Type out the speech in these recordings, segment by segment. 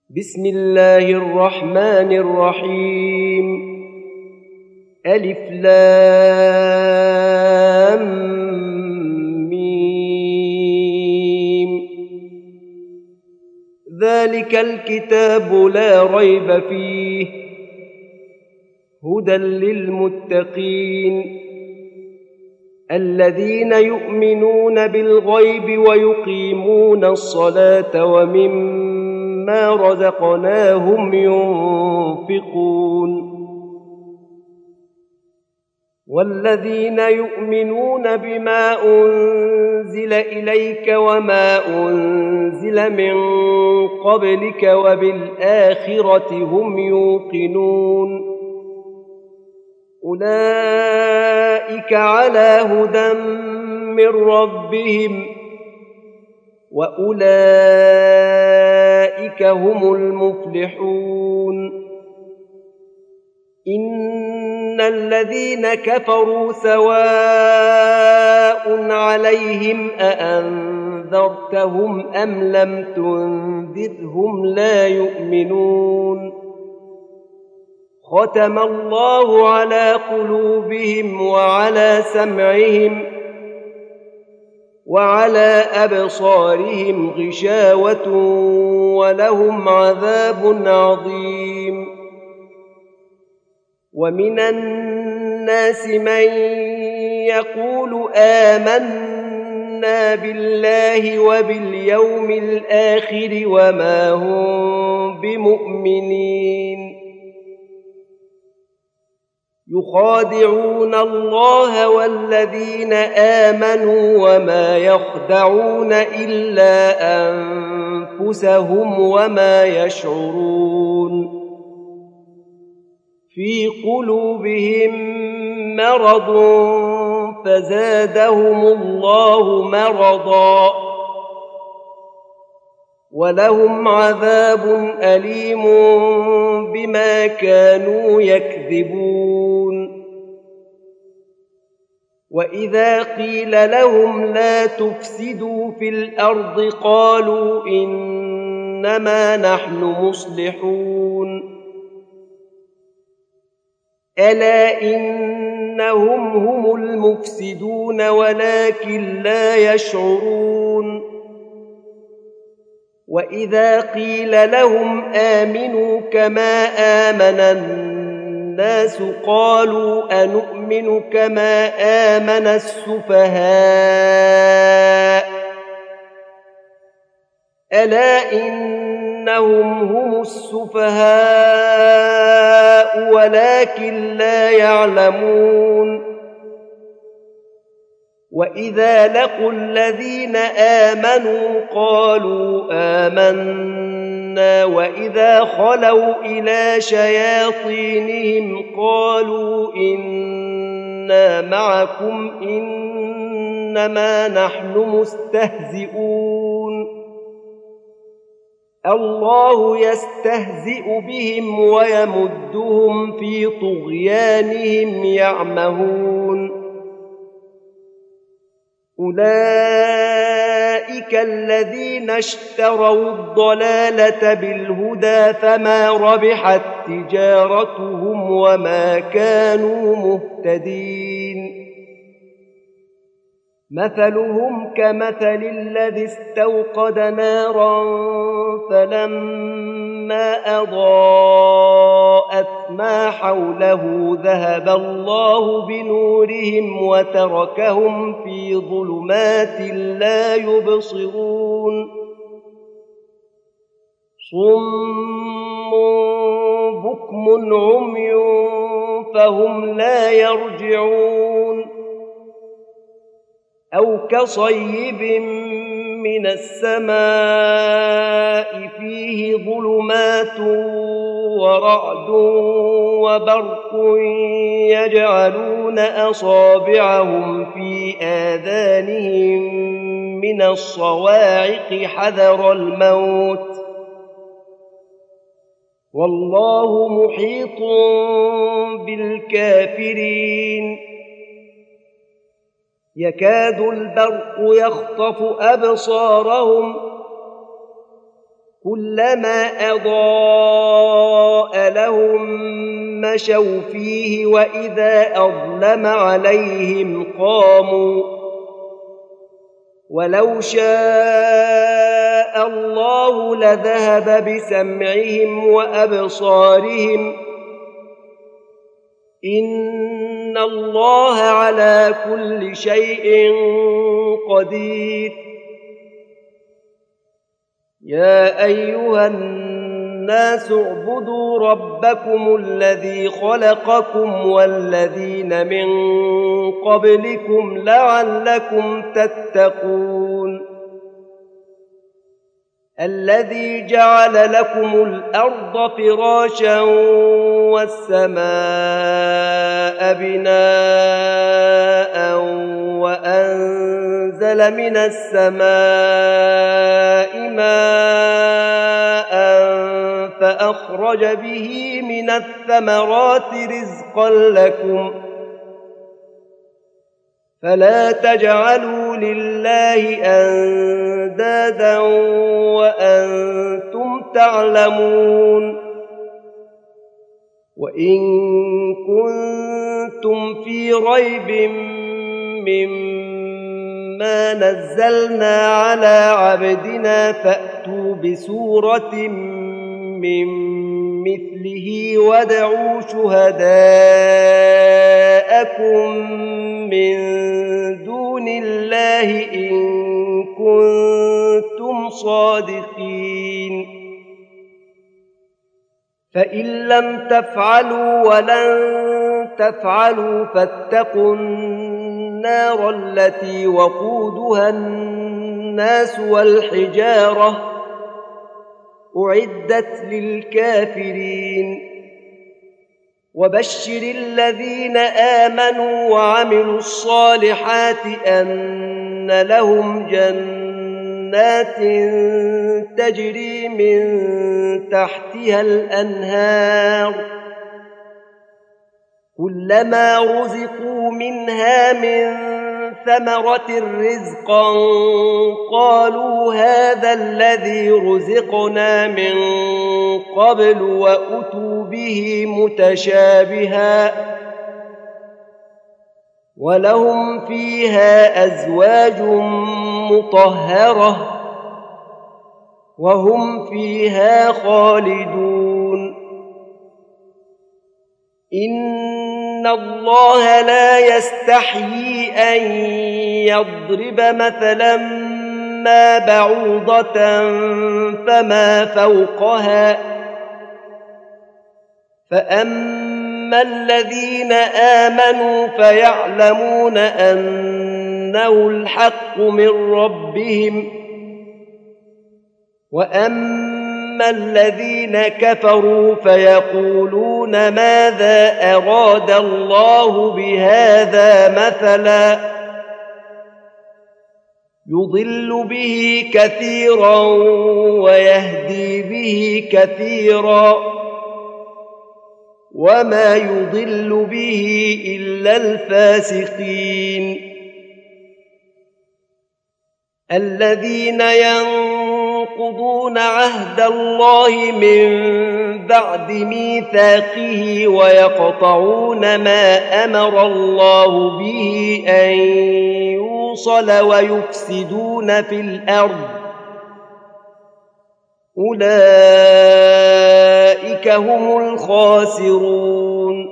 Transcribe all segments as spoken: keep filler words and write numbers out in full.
بسم الله الرحمن الرحيم. ألف لام ميم. ذلك الكتاب لا ريب فيه هدى للمتقين الذين يؤمنون بالغيب ويقيمون الصلاة ومما ما رزقناهم ينفقون والذين يؤمنون بما أنزل إليك وما أنزل من قبلك وبالآخرة هم يوقنون أولئك على هدى من ربهم وأولئك هم المفلحون. إن الذين كفروا سواء عليهم أأنذرتهم أم لم تنذرهم لا يؤمنون. ختم الله على قلوبهم وعلى سمعهم وعلى أبصارهم غشاوة ولهم عذاب عظيم. ومن الناس من يقول آمنا بالله وباليوم الآخر وما هم بمؤمنين يخادعون الله والذين آمنوا وما يخدعون إلا أنفسهم وما يشعرون. في قلوبهم مرض فزادهم الله مرضا ولهم عذاب أليم بما كانوا يكذبون. وإذا قيل لهم لا تفسدوا في الأرض قالوا إنما نحن مصلحون ألا إنهم هم المفسدون ولكن لا يشعرون. وإذا قيل لهم آمنوا كما آمن الناس قالوا أنؤمن كما آمن السفهاء ألا إنهم هم السفهاء ولكن لا يعلمون. وإذا لقوا الذين آمنوا قالوا آمنا وإذا خلوا إلى شياطينهم قالوا إنا معكم إنما نحن مستهزئون الله يستهزئ بهم ويمدهم في طغيانهم يعمهون. أولئك الذين اشتروا الضلالة بالهدى فما ربحت تجارتهم وما كانوا مهتدين. مثلهم كمثل الذي استوقد نارا فلما أضاءت ما حوله ذهب الله بنورهم وتركهم في ظلمات لا يبصرون صم بكم عمي فهم لا يرجعون. أو كصيب من السماء فيه ظلمات ورعد وبرق يجعلون أصابعهم في آذانهم من الصواعق حذر الموت والله محيط بالكافرين. يكاد البرق يخطف أبصارهم كلما أضاء لهم مشوا فيه وإذا أظلم عليهم قاموا ولو شاء الله لذهب بسمعهم وأبصارهم إن الله على كل شيء قدير يا أيها الناس اعبدوا ربكم الذي خلقكم والذين من قبلكم لعلكم تتقون الذي جعل لكم الأرض فراشا والسماء بناء وأنزل من السماء ماء فأخرج به من الثمرات رزقا لكم فلا تجعلوا لله أندادا وأنتم تعلمون وإن كنتم في ريب مما نزلنا على عبدنا فأتوا بسورة من مثله وادعوا شهداءكم من دون الله إن كنتم صادقين فإن لم تفعلوا ولن تفعلوا فاتقوا النار التي وقودها الناس والحجارة أعدت للكافرين وبشر الذين آمنوا وعملوا الصالحات أن لهم جنات تجري من تحتها الأنهار كلما رزقوا منها من ثمرة رزقا قالوا هذا الذي رزقنا من قبل وأتوا به متشابها ولهم فيها أزواج مطهرة وهم فيها خالدون إن الله لا يستحيي أن يضرب مثلا ما بعوضة فما فوقها فأما الذين آمنوا فيعلمون أنه الحق من ربهم وأما الذين كفروا فيقولون ماذا أراد الله بهذا مثلا يضل به كثيرا ويهدي به كثيرا وما يضل به إلا الفاسقين الذين ينقضون عهد الله من بعد ميثاقه ويقطعون ما أمر الله به أن يوصل ويفسدون في الأرض أولئك هم الخاسرون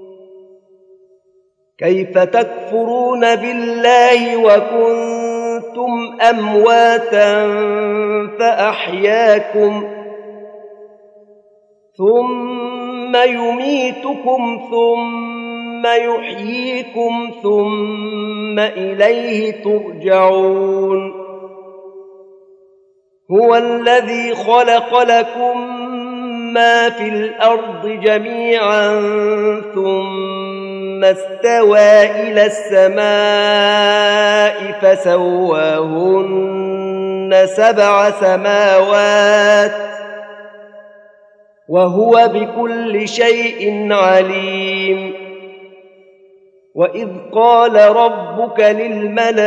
كيف تكفرون بالله وكنتم أمواتا فأحياكم ثم يميتكم ثم يحييكم ثم إليه ترجعون هو الذي خلق لكم ما في الأرض جميعا ثم استوى إلى السماء فسواهن سبع سماوات وهو بكل شيء عليم وإذ قال ربك للملائكة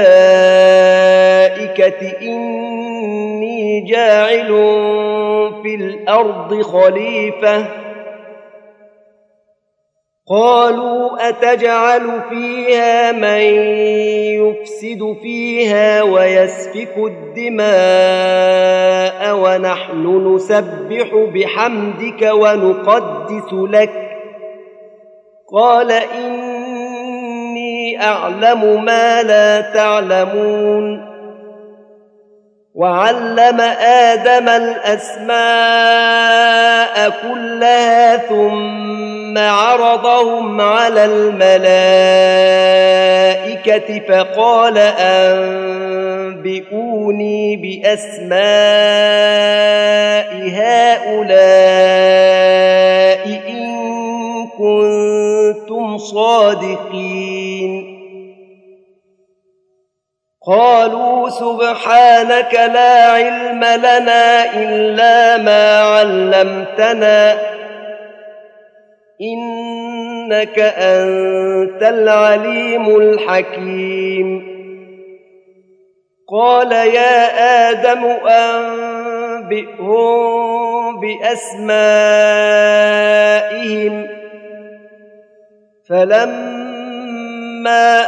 إني جاعل في الأرض خليفة قالوا أتجعل فيها من يفسد فيها ويسفك الدماء ونحن نسبح بحمدك ونقدس لك قال إني أعلم ما لا تعلمون وعلم آدم الأسماء كلها ثم عرضهم على الملائكة فقال أنبئوني بأسماء هؤلاء إن كنتم صادقين قالوا سبحانك لا علم لنا إلا ما علمتنا إنك أنت العليم الحكيم قال يا آدم أنبئهم بأسمائهم فلما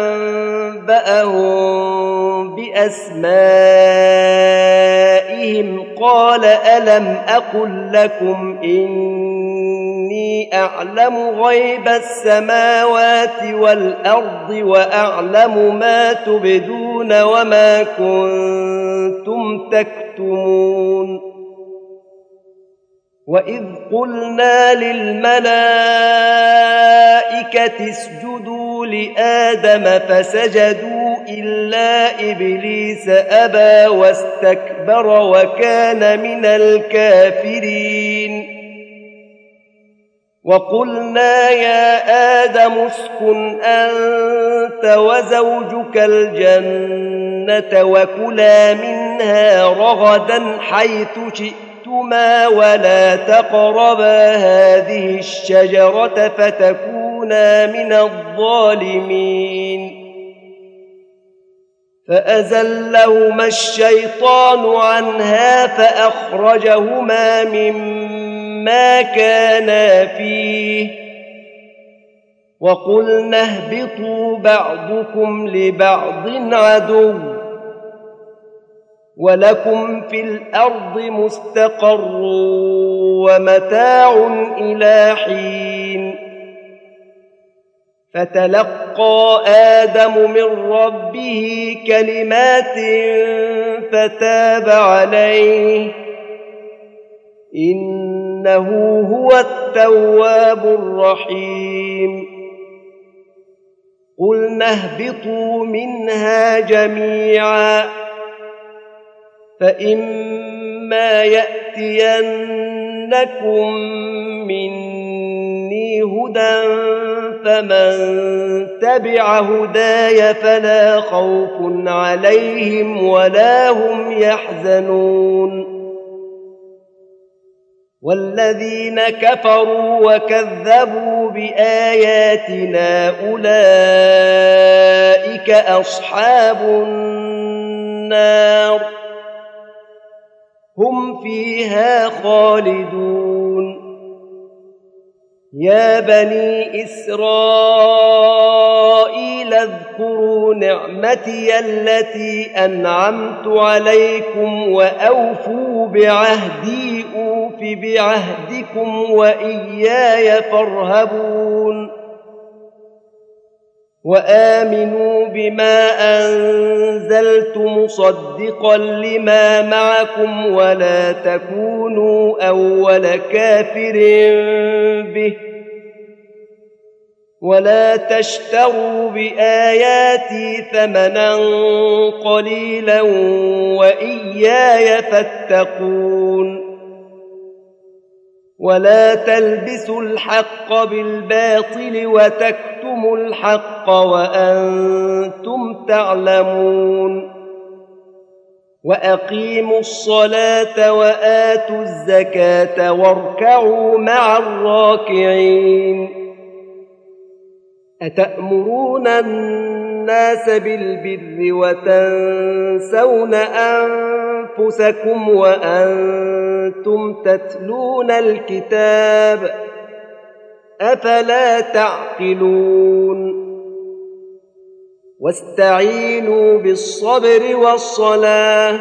أنبأهم بأسمائهم قال ألم أقل لكم إني أعلم غيب السماوات والأرض وأعلم ما تبدون وما كنتم تكتمون وإذ قلنا للملائكة اسجدوا لآدم فسجدوا إلا إبليس أبى واستكبر وكان من الكافرين وقلنا يا آدم اسكن أنت وزوجك الجنة وكلا منها رغدا حيث شئتما ولا تقربا هذه الشجرة فتكونا من الظالمين فأزلهما الشيطان عنها فأخرجهما مما كانا فيه وقلنا اهبطوا بعضكم لبعض عدو ولكم في الأرض مستقر ومتاع إلى حين فتلقى آدم من ربه كلمات فتاب عليه إنه هو التواب الرحيم قلنا اهبطوا منها جميعا فإما يأتينكم مني هدى فمن تبع هداي فلا خوف عليهم ولا هم يحزنون والذين كفروا وكذبوا بآياتنا أولئك أصحاب النار هم فيها خالدون يا بني إسرائيل اذكروا نعمتي التي أنعمت عليكم وأوفوا بعهدي أوف بعهدكم وإياي فارهبون وآمنوا بما أنزلت مصدقا لما معكم ولا تكونوا أول كافر به ولا تشتروا بآياتي ثمنا قليلا وإياي فاتقون ولا تلبسوا الحق بالباطل وتكتموا الحق وأنتم تعلمون وأقيموا الصلاة وآتوا الزكاة واركعوا مع الراكعين أتأمرون الناس بالبر وتنسون أنفسكم وأنتم تتلون الكتاب أفلا تعقلون واستعينوا بالصبر والصلاة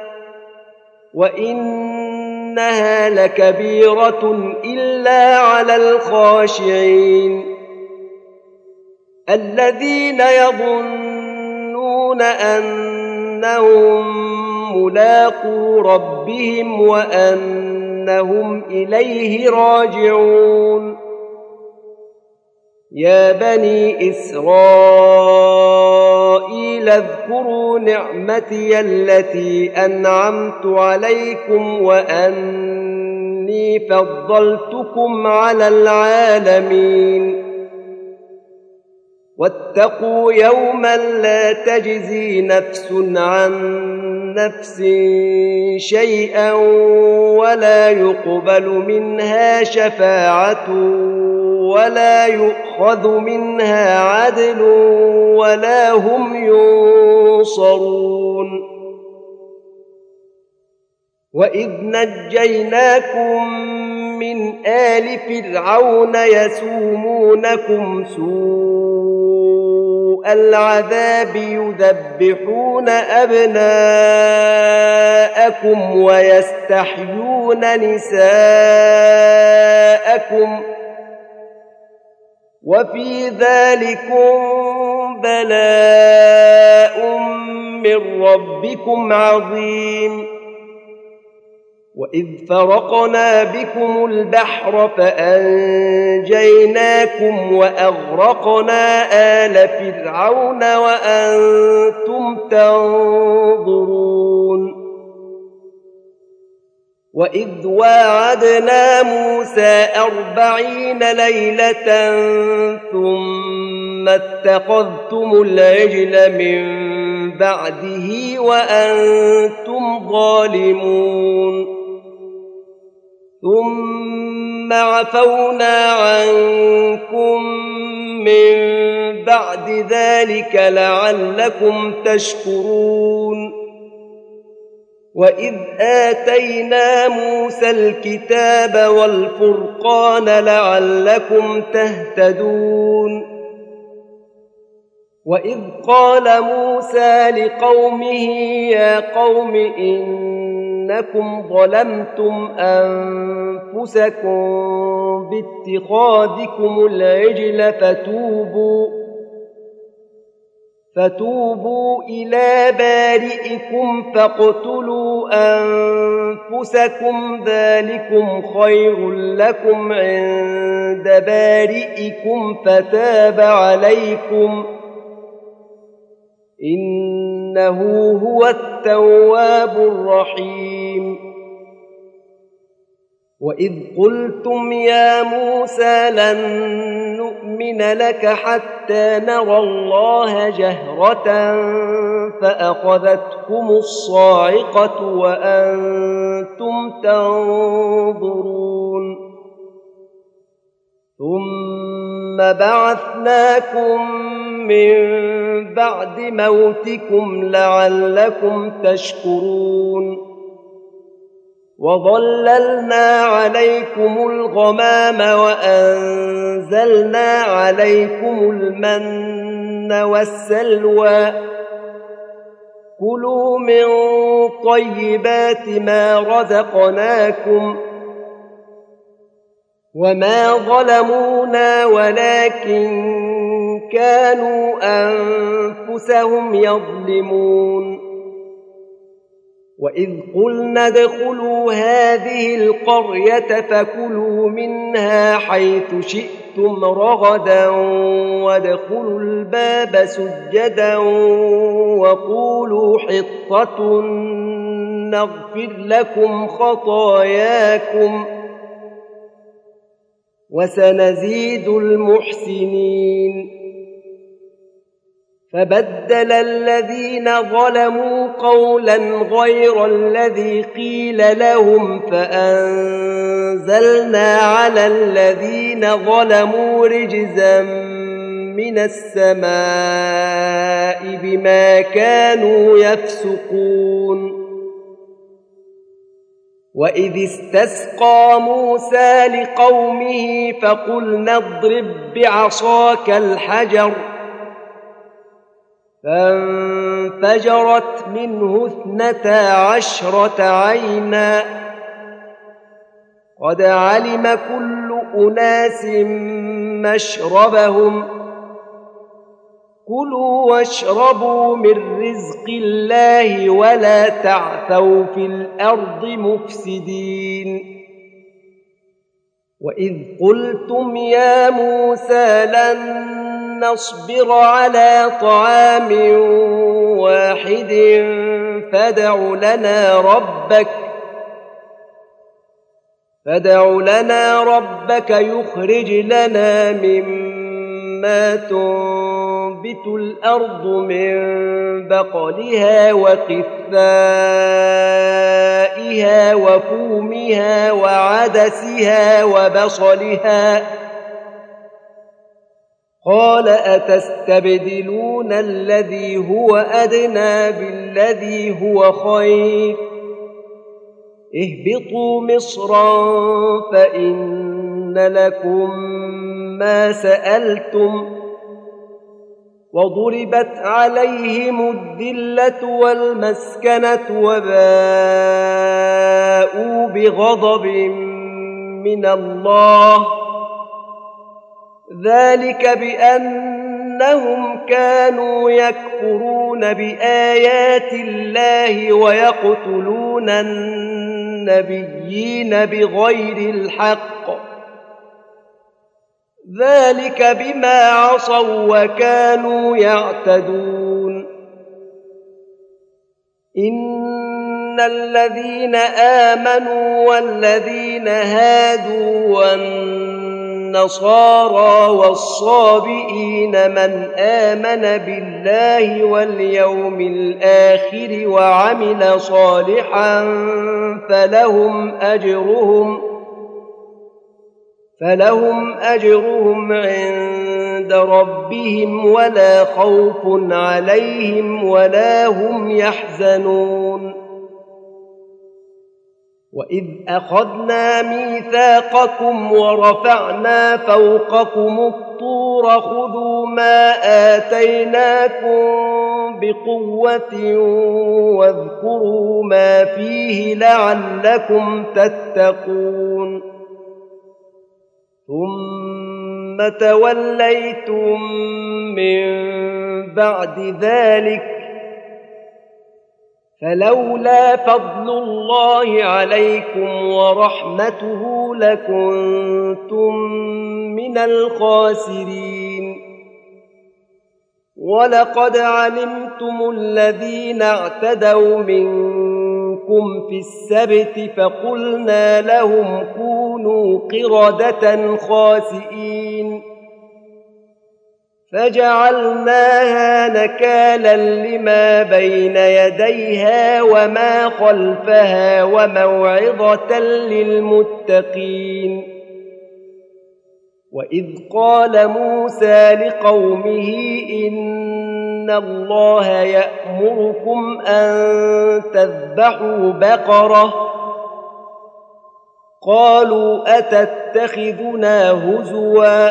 وإنها لكبيرة إلا على الخاشعين الذين يظنون أنهم ملاقو ربهم وأنهم إليه راجعون يا بني إسرائيل اذكروا نعمتي التي أنعمت عليكم وأني فضلتكم على العالمين واتقوا يوما لا تجزي نفس عن نفس شيئا ولا يقبل منها شفاعة ولا يؤخذ منها عدل ولا هم ينصرون وإذ نجيناكم من آل فرعون يسومونكم سوء العذاب يذبحون أبناءكم ويستحيون نساءكم وفي ذلكم بلاء من ربكم عظيم وإذ فرقنا بكم البحر فأنجيناكم وأغرقنا آل فرعون وأنتم تنظرون وإذ واعدنا موسى أربعين ليلة ثم اتخذتم العجل من بعده وأنتم ظالمون ثم عفونا عنكم من بعد ذلك لعلكم تشكرون وإذ آتينا موسى الكتاب والفرقان لعلكم تهتدون وإذ قال موسى لقومه يا قوم إنكم ظلمتم أنفسكم باتخاذكم العجل فتوبوا فتوبوا إلى بارئكم فاقتلوا أنفسكم ذلكم خير لكم عند بارئكم فتاب عليكم إنه هو التواب الرحيم وإذ قلتم يا موسى لن نؤمن لك حتى نرى الله جهرة فأخذتكم الصاعقة وأنتم تنظرون ثم بعثناكم من بعد موتكم لعلكم تشكرون وظللنا عليكم الغمام وأنزلنا عليكم المن والسلوى كلوا من طيبات ما رزقناكم وما ظلمونا ولكن كانوا أنفسهم يظلمون وإذ قلنا ادخلوا هذه القرية فكلوا منها حيث شئتم رغدا وادخلوا الباب سجدا وقولوا حطة نغفر لكم خطاياكم وسنزيد المحسنين فبدل الذين ظلموا قولا غير الذي قيل لهم فأنزلنا على الذين ظلموا رجزا من السماء بما كانوا يفسقون وإذ استسقى موسى لقومه فقلنا اضرب بعصاك الحجر فانفجرت منه اثنتا عشرة عينا قد علم كل أناس مشربهم كلوا واشربوا من رزق الله ولا تعثوا في الأرض مفسدين وإذ قلتم يا موسى لن نصبر على طعام واحد فادع لنا ربك فادع لنا ربك يخرج لنا مما تنبت الأرض من بقلها وقثائها وفومها وعدسها وبصلها قال أتستبدلون الذي هو أدنى بالذي هو خير اهبطوا مصرا فإن لكم ما سألتم وضربت عليهم الذلة والمسكنة وباءوا بغضب من الله ذلك بأنهم كانوا يكفرون بآيات الله ويقتلون النبيين بغير الحق ذلك بما عصوا وكانوا يعتدون إن الذين آمنوا والذين هادوا والنصارى والصابئين من آمن بالله واليوم الآخر وعمل صالحا فلهم أجرهم فلهم أجرهم عند ربهم ولا خوف عليهم ولا هم يحزنون وإذ أخذنا ميثاقكم ورفعنا فوقكم الطور خذوا ما آتيناكم بقوة واذكروا ما فيه لعلكم تتقون ثم توليتم من بعد ذلك فلولا فضل الله عليكم ورحمته لكنتم من الخاسرين ولقد علمتم الذين اعتدوا منكم في السبت فقلنا لهم كونوا قردة خاسئين فجعلناها نكالا لما بين يديها وما خلفها وموعظة للمتقين وإذ قال موسى لقومه إن الله يأمركم أن تذبحوا بقرة قالوا أتتخذنا هزوا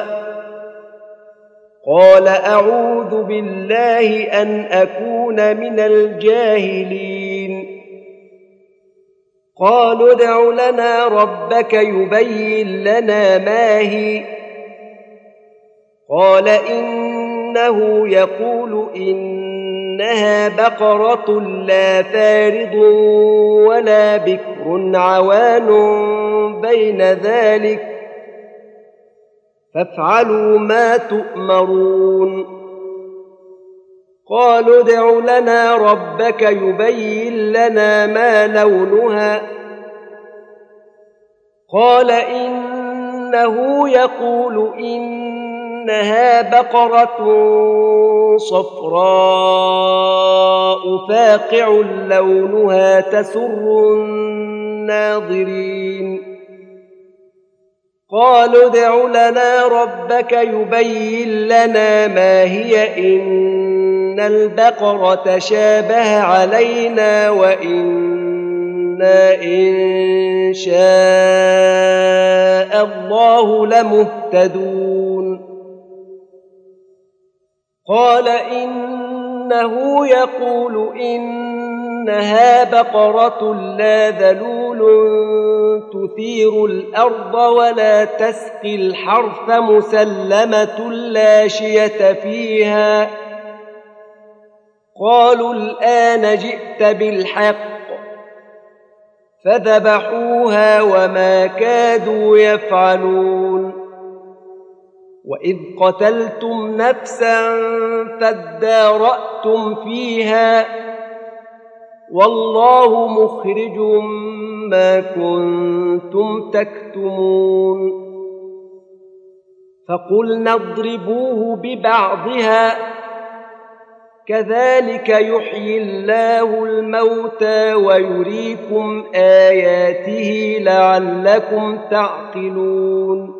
قال أعوذ بالله أن أكون من الجاهلين قالوا ادع لنا ربك يبين لنا ما هي قال إنه يقول إنها بقرة لا فارض ولا بكر عوان بين ذلك فافعلوا ما تؤمرون قالوا ادع لنا ربك يبين لنا ما لونها قال إنه يقول إنها بقرة صفراء فاقع لونها تسر الناظرين قالوا ادع لنا ربك يبين لنا ما هي إن البقرة تشابه علينا وإنا إن شاء الله لمهتدون قال إنه يقول إنها بقرة لا ذلول تثير الأرض ولا تسقي الحرث مسلمة لا شية فيها قالوا الآن جئت بالحق فذبحوها وما كادوا يفعلون وإذ قتلتم نفسا فادارأتم فيها والله مخرج ما كنتم تكتمون فقلنا اضربوه ببعضها كذلك يحيي الله الموتى ويريكم آياته لعلكم تعقلون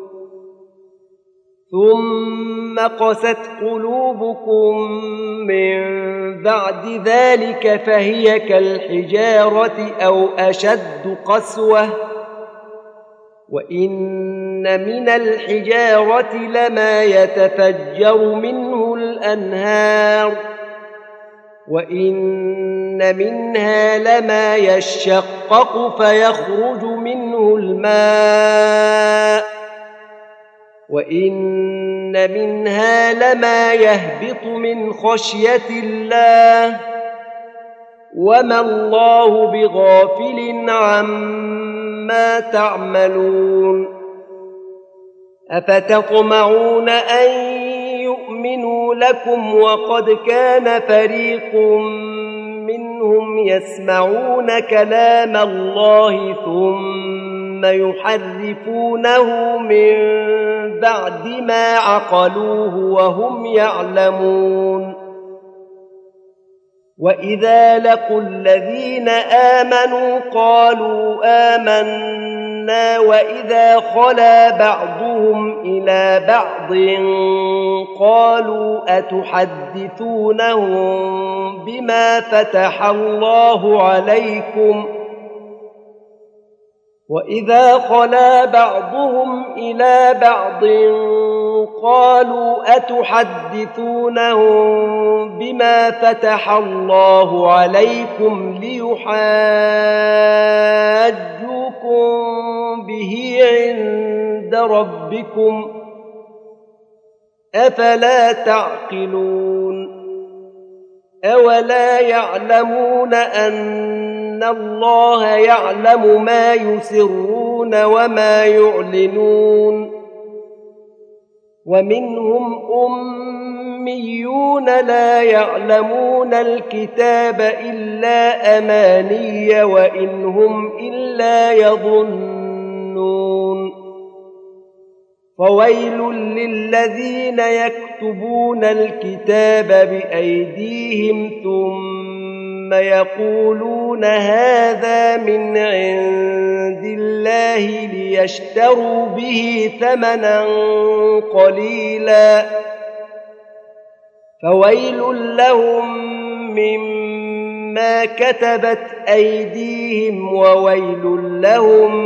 ثم قست قلوبكم من بعد ذلك فهي كالحجارة أو أشد قسوة وإن من الحجارة لما يتفجر منه الأنهار وإن منها لما يشقق فيخرج منه الماء وإن منها لما يهبط من خشية الله وما الله بغافل عما تعملون أفتطمعون أن يؤمنوا لكم وقد كان فريق منهم يسمعون كلام الله ثم يحرفونه من بعد ما عقلوه وهم يعلمون وإذا لقوا الذين آمنوا قالوا آمنا وإذا خلا بعضهم إلى بعض قالوا أتحدثونهم بما فتح الله عليكم وإذا خلا بعضهم إلى بعض قالوا أتحدثونهم بما فتح الله عليكم ليحاجوكم به عند ربكم أفلا تعقلون أولا يعلمون أن الله يعلم ما يسرون وما يعلنون ومنهم أميون لا يعلمون الكتاب إلا أماني وإن هم إلا يظنون فويل للذين يكتبون الكتاب بأيديهم ثم يقولون هذا من عند الله ليشتروا به ثمنا قليلا فويل لهم مما كتبت أيديهم وويل لهم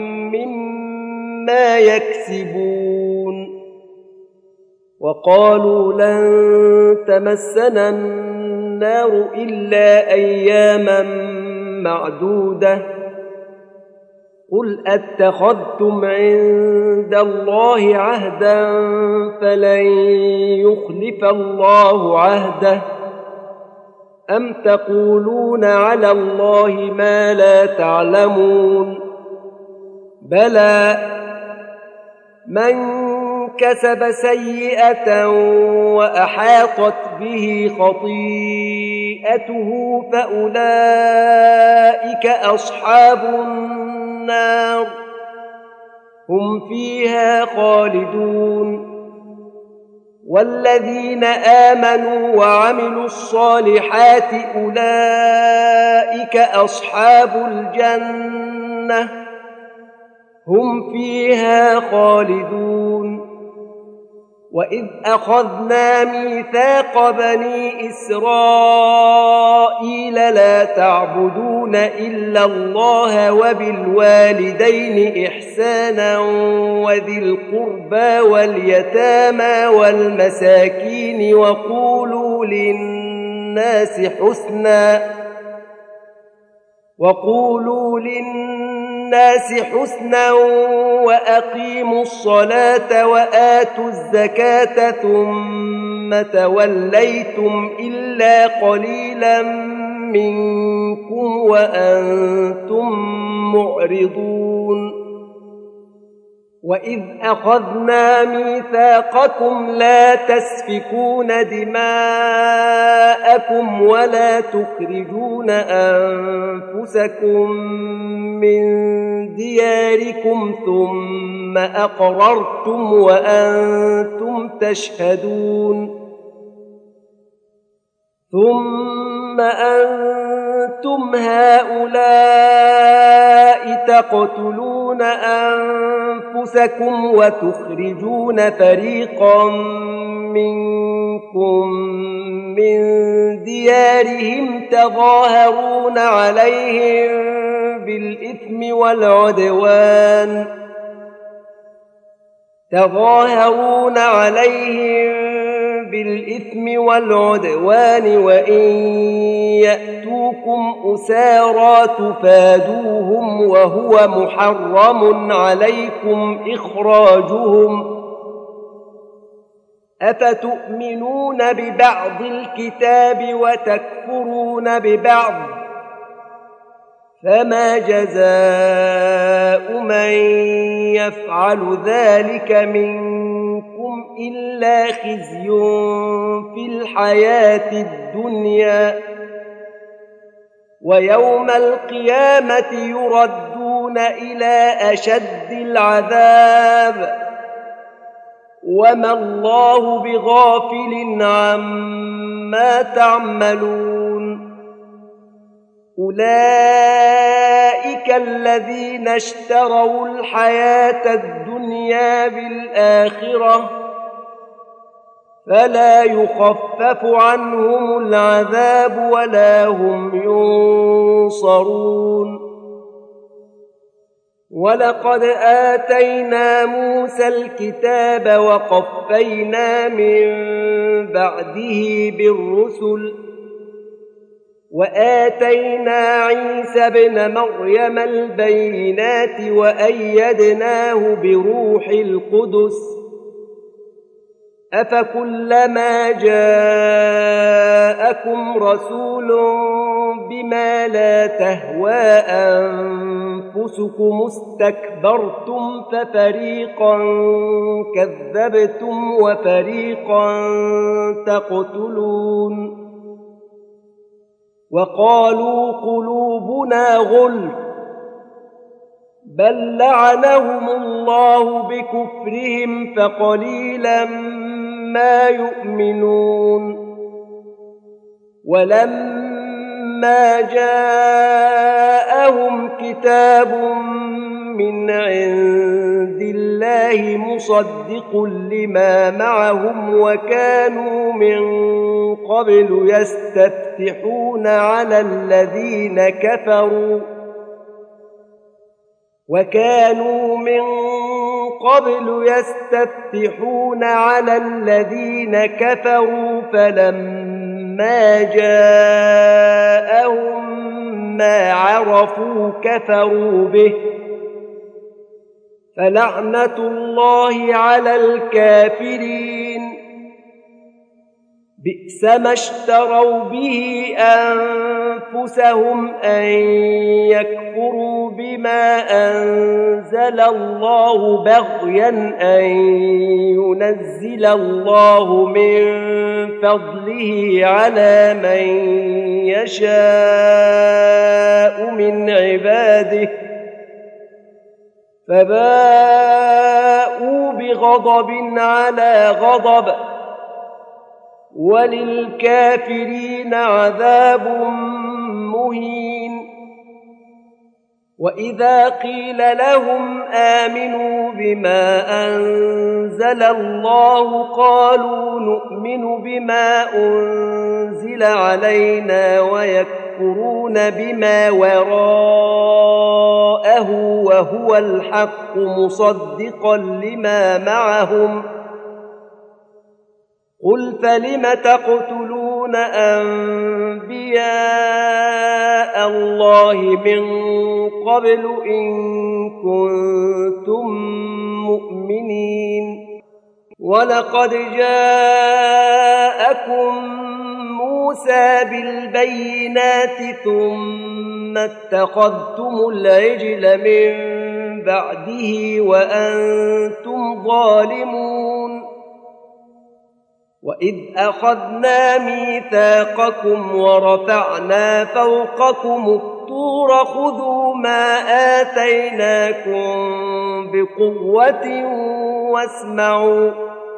مما يكسبون وقالوا لن تمسنا النار إلا أياما معدودة قل أتخذتم عند الله عهدا فلن يخلف الله عهده أم تقولون على الله ما لا تعلمون بلى من كسب سيئة وأحاطت به خطيئته فأولئك أصحاب النار هم فيها خالدون والذين آمنوا وعملوا الصالحات أولئك أصحاب الجنة هم فيها خالدون. وإذ أخذنا ميثاق بني إسرائيل لا تعبدون إلا الله وبالوالدين إحسانا وذي القربى واليتامى والمساكين وقولوا للناس حسنا وقولوا للناس حسنا وأقيموا الصلاة وآتوا الزكاة ثم توليتم إلا قليلا منكم وأنتم معرضون. وإذ أخذنا ميثاقكم لا تسفكون دماءكم ولا تخرجون أنفسكم من دياركم ثم أقررتم وأنتم تشهدون ثم أنتم هؤلاء تقتلون أنفسكم وتخرجون فريقا منكم من ديارهم تظاهرون عليهم بالإثم والعدوان تظاهرون عليهم بالإثم والعدوان وإن يأتوكم أسارى تفادوهم وهو محرم عليكم إخراجهم أفتؤمنون ببعض الكتاب وتكفرون ببعض فما جزاء من يفعل ذلك منكم إلا خزي في الحياة الدنيا ويوم القيامة يردون إلى أشد العذاب وما الله بغافل عما تعملون. أولئك الذين اشتروا الحياة الدنيا بالآخرة فلا يخفف عنهم العذاب ولا هم ينصرون. ولقد آتينا موسى الكتاب وقفينا من بعده بالرسل وآتينا عيسى ابن مريم البينات وأيدناه بروح القدس أفكلما جاءكم رسول بما لا تهوى أنفسكم استكبرتم ففريقا كذبتم وفريقا تقتلون. وقالوا قلوبنا غلف بل لعنهم الله بكفرهم فقليلا ما يؤمنون. ولما جاءهم كتاب من عند الله مصدق لما معهم وكانوا من قبل يستفتحون على الذين كفروا وكانوا من قبل يستفتحون على الذين كفروا فلما جاءهم ما عرفوا كفروا به فلعنة الله على الكافرين. بئس ما اشتروا به أنفسهم أن يكفروا بما أنزل الله بغيا أن ينزل الله من فضله على من يشاء من عباده فباءوا بغضب على غضب وللكافرين عذاب مهين. وإذا قيل لهم آمنوا بما أنزل الله قالوا نؤمن بما أنزل علينا ويكفرون بما وراءه وهو الحق مصدقا لما معهم قل فلم تقتلون أنبياء الله من قبل إن كنتم مؤمنين ولقد جاءكم موسى بالبينات ثم اتخذتم العجل من بعده وأنتم ظالمون وإذ أخذنا ميثاقكم ورفعنا فوقكم الطور خذوا ما آتيناكم بقوة واسمعوا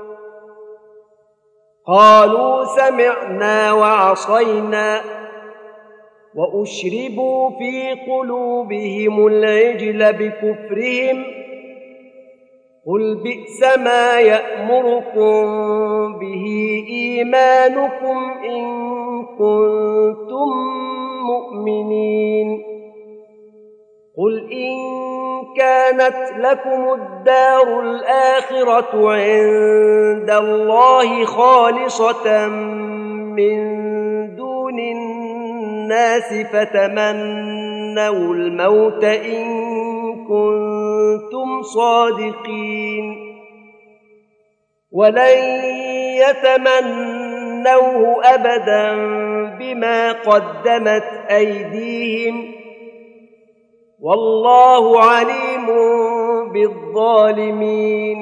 قالوا سمعنا وعصينا وأشربوا في قلوبهم العجل بكفرهم قل بئس ما يأمركم به إيمانكم إن كنتم مؤمنين قل إن كانت لكم الدار الآخرة عند الله خالصة من دون الناس فتمنوا الموت إن كنتم صادقين ولن يتمنوه أبدا بما قدمت أيديهم والله عليم بالظالمين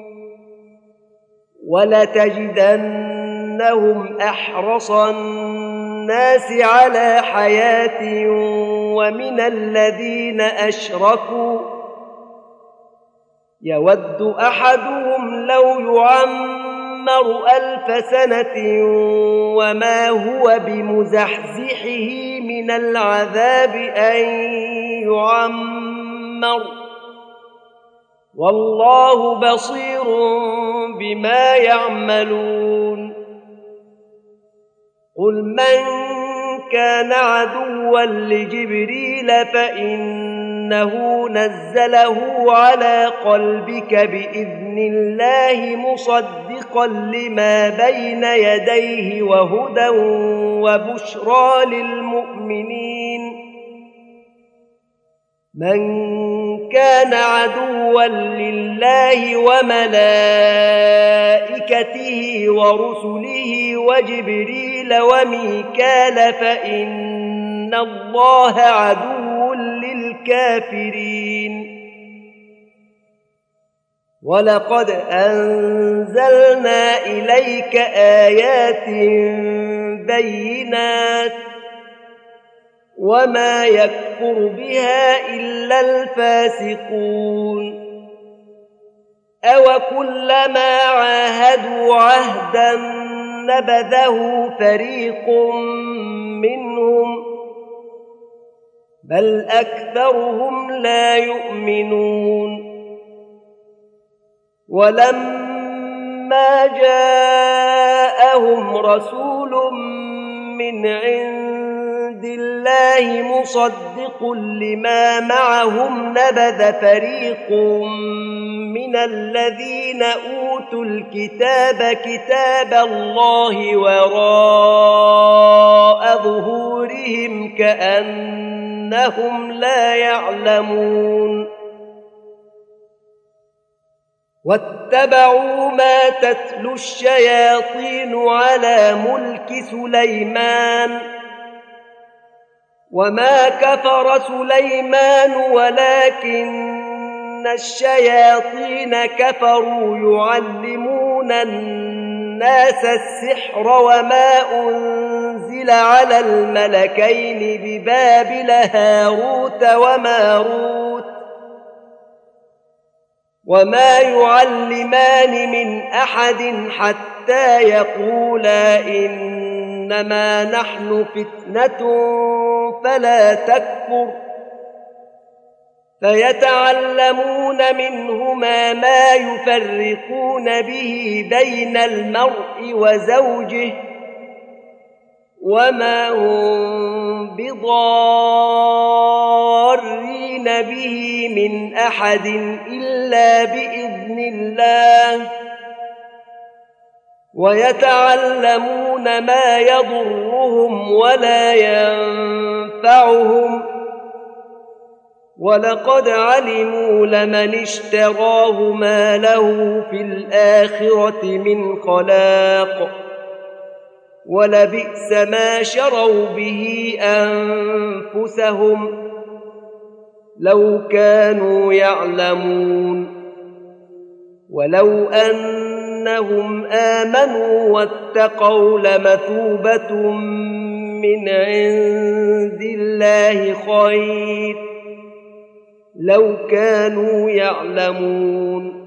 ولتجدنهم أحرص الناس على حياة ومن الذين أشركوا يود أحدهم لو يعمر ألف سنة وما هو بمزحزحه من العذاب أن يعمر والله بصير بما يعملون قل من كان عدوا لجبريل فإنه نزله على قلبك بإذن الله مصدقا لما بين يديه وهدى وبشرى للمؤمنين من كان عدوا لله وملائكته ورسله وجبريل وميكال فإن الله عدو للكافرين ولقد أنزلنا إليك آيات بينات وما يكفر بها إلا الفاسقون أوكلما عاهدوا عهدا نبذه فريق منهم بل أكثرهم لا يؤمنون ولما جاءهم رسول من عند الله مصدق لما معهم نبذ فريق من الذين أوتوا الكتاب كتاب الله وراء ظهورهم كأنهم لا يعلمون واتبعوا ما تتلو الشياطين على ملك سليمان وما كفر سليمان ولكن الشياطين كفروا يعلمون الناس السحر وما أنزل على الملكين ببابل هاروت وماروت وما يعلمان من أحد حتى يقولا إنما نحن فتنة فلا تكفر فيتعلمون منهما ما يفرقون به بين المرء وزوجه وما هم بضارين به من أحد إلا بإذن الله ويتعلمون ما يضرهم ولا ينفعهم ولقد علموا لمن اشتراه ما له في الآخرة من خلاق ولبئس ما شروا به أنفسهم لو كانوا يعلمون ولو أنهم آمنوا واتقوا لمثوبة من عند الله خير لو كانوا يعلمون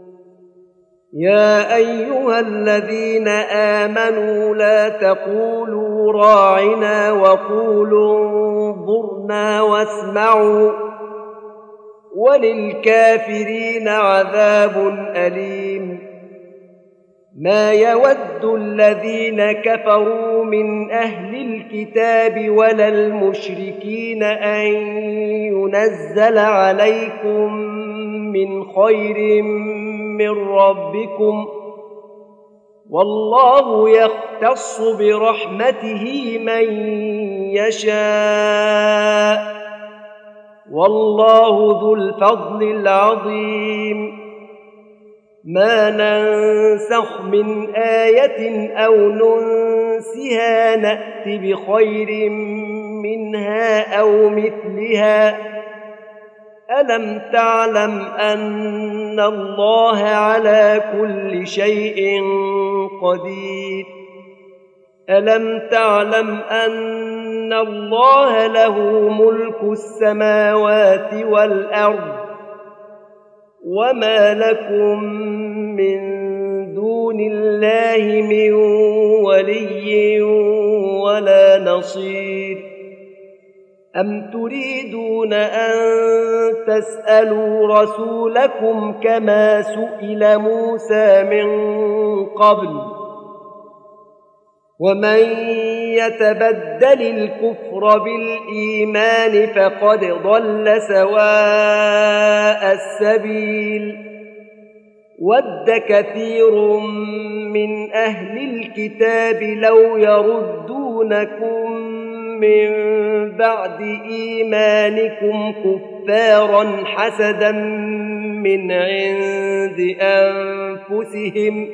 يا أيها الذين آمنوا لا تقولوا راعنا وقولوا انظرنا واسمعوا وللكافرين عذاب أليم ما يود الذين كفروا من أهل الكتاب ولا المشركين أن ينزل عليكم من خير من ربكم والله يختص برحمته من يشاء والله ذو الفضل العظيم ما ننسخ من آية أو ننسها نأت بخير منها أو مثلها ألم تعلم أن الله على كل شيء قدير ألم تعلم أن الله له ملك السماوات والأرض وما لكم من دون الله من ولي ولا نصير أم تريدون أن تسألوا رسولكم كما سئل موسى من قبل ومن يتبدل الكفر بالإيمان فقد ضل سواء السبيل ود كثير من أهل الكتاب لو يردونكم من بعد إيمانكم كفارا حسدا من عند أنفسهم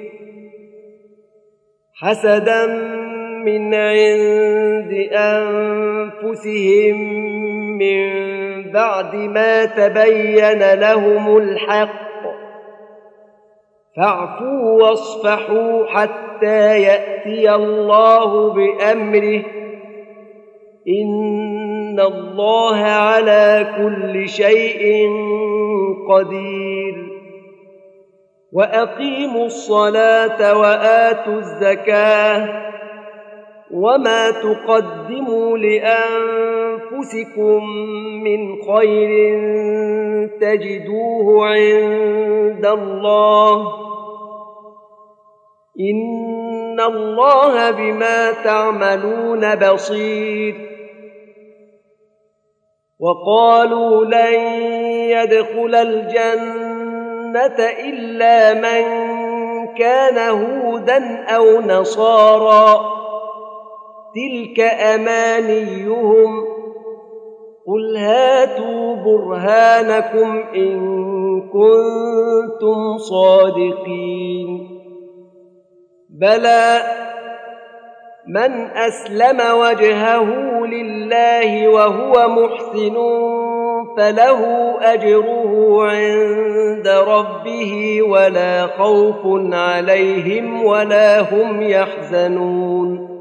حسدا من عند أنفسهم من بعد ما تبين لهم الحق فاعفوا واصفحوا حتى يأتي الله بأمره إن الله على كل شيء قدير وأقيموا الصلاة وآتوا الزكاة وما تقدموا لأنفسكم من خير تجدوه عند الله إن الله بما تعملون بصير وقالوا لن يدخل الجنة إلا من كان هودا أو نصارى تلك أمانيهم قل هاتوا برهانكم إن كنتم صادقين بلى من أسلم وجهه لله وهو محسن فله أجره عند ربه ولا خوف عليهم ولا هم يحزنون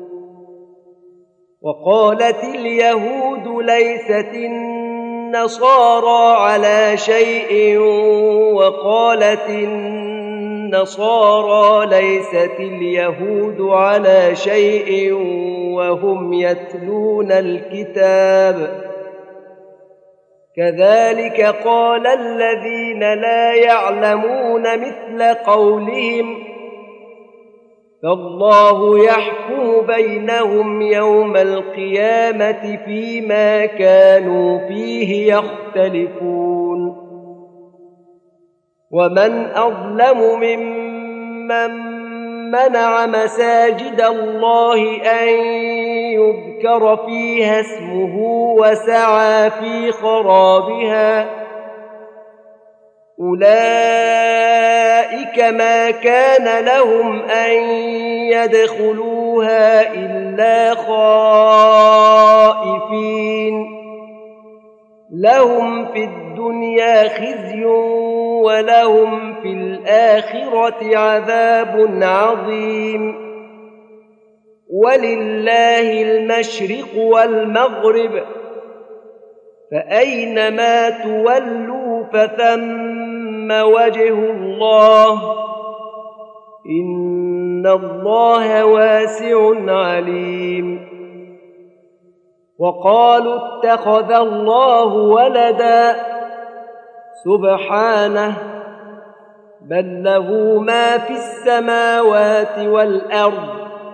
وقالت اليهود ليست النصارى على شيء وقالت النصارى ليست اليهود على شيء وهم يتلون الكتاب كذلك قال الذين لا يعلمون مثل قولهم فالله يحكم بينهم يوم القيامة فيما كانوا فيه يختلفون ومن أظلم ممن منع مساجد الله أن يذكر فيها اسمه وسعى في خرابها أولئك ما كان لهم أن يدخلوها إلا خائفين لهم في الدنيا خزي ولهم في الآخرة عذاب عظيم ولله المشرق والمغرب فأينما تولوا فثم وجه الله إن الله واسع عليم وقالوا اتخذ الله ولدا سبحانه بل له ما في السماوات والأرض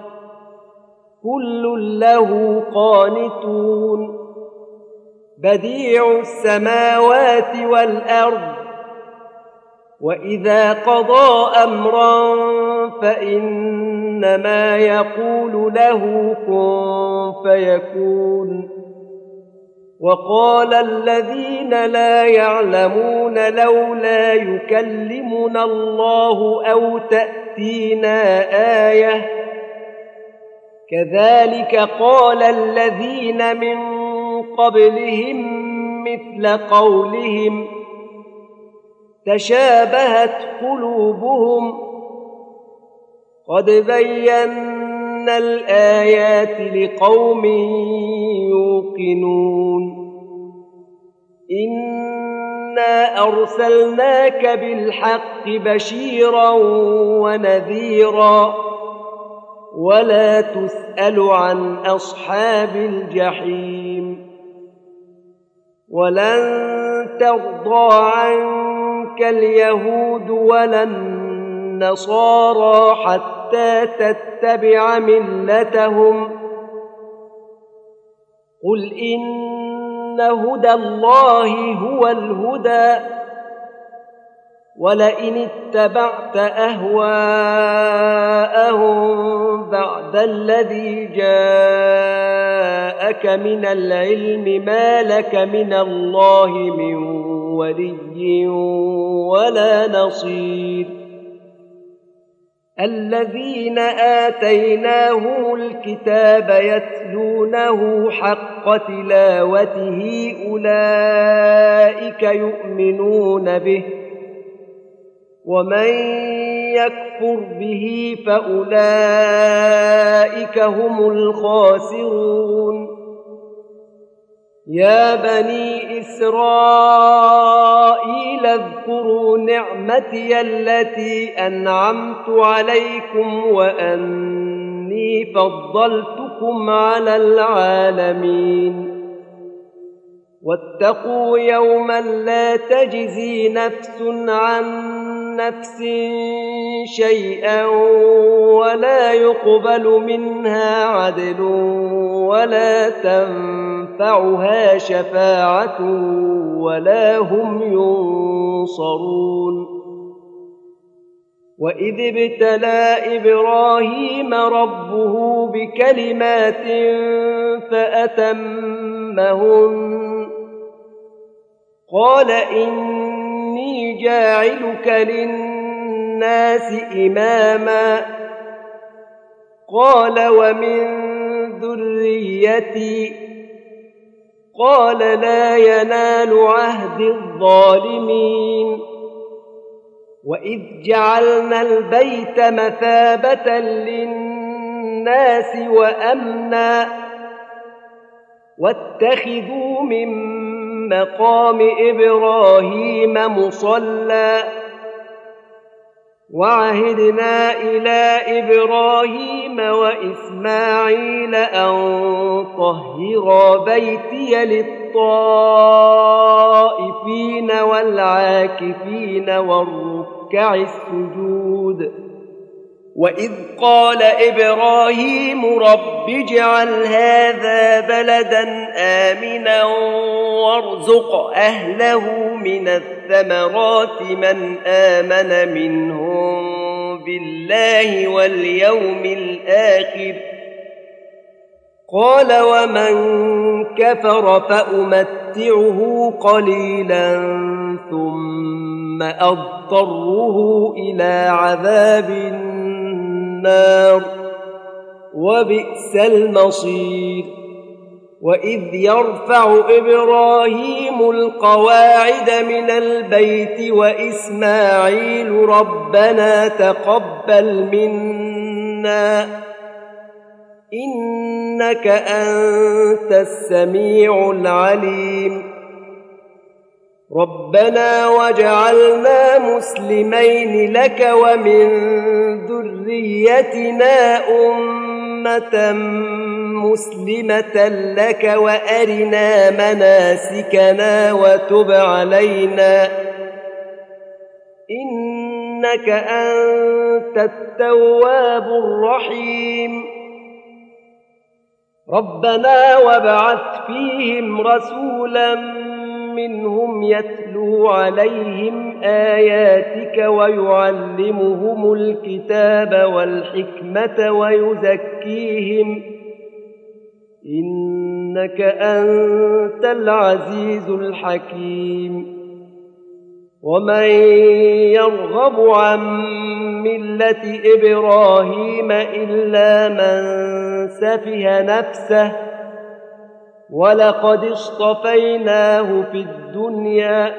كل له قانتون بديع السماوات والأرض وإذا قضى أمرا فإنما يقول له كن فيكون وقال الذين لا يعلمون لولا يكلمنا الله أو تأتينا آية كذلك قال الذين من قبلهم مثل قولهم تشابهت قلوبهم قد بينا الآيات لقوم يوقنون إنا أرسلناك بالحق بشيرا ونذيرا ولا تسأل عن أصحاب الجحيم ولن ترضى عنك اليهود ولا النصارى حتى تتبع ملتهم قل إن هدى الله هو الهدى ولئن اتبعت أهواءهم بعد الذي جاءك من العلم ما لك من الله من ولي ولا نصير الذين آتيناهم الكتاب يتلونه حق تلاوته أولئك يؤمنون به ومن يكفر به فأولئك هم الخاسرون يا بني إسرائيل اذكروا نعمتي التي أنعمت عليكم وأني فضلتكم على العالمين واتقوا يوما لا تجزي نفس عن نفس شيئا ولا يقبل منها عدل ولا تنفعها شفاعة ولا هم ينصرون وإذ ابتلى إبراهيم ربه بكلمات فأتمهن قال إني جاعلك للناس إماما قال ومن ذريتي قال لا ينال عهد الظالمين وإذ جعلنا البيت مثابة للناس وأمنا واتخذوا من مقام إبراهيم مصلى وعهدنا إلى إبراهيم وإسماعيل أن طهرا بيتي للطائفين والعاكفين والركع السجود. وإذ قال إبراهيم رب اجعل هذا بلدا آمنا وارزق أهله من الثمرات من آمن منهم بالله واليوم الآخر قال ومن كفر فأمتعه قليلا ثم أضطره إلى عذاب النار وبئس المصير. وإذ يرفع إبراهيم القواعد من البيت وإسماعيل ربنا تقبل منا إنك أنت السميع العليم. ربنا واجعلنا مسلمين لك ومن ذريتنا أمة مسلمة لك وأرنا مناسكنا وتب علينا إنك أنت التواب الرحيم. ربنا وابعث فيهم رسولا منهم يتلو عليهم آياتك ويعلمهم الكتاب والحكمة ويزكيهم إنك أنت العزيز الحكيم. ومن يرغب عن ملة إبراهيم إلا من سفه نفسه ولقد اصطفيناه في الدنيا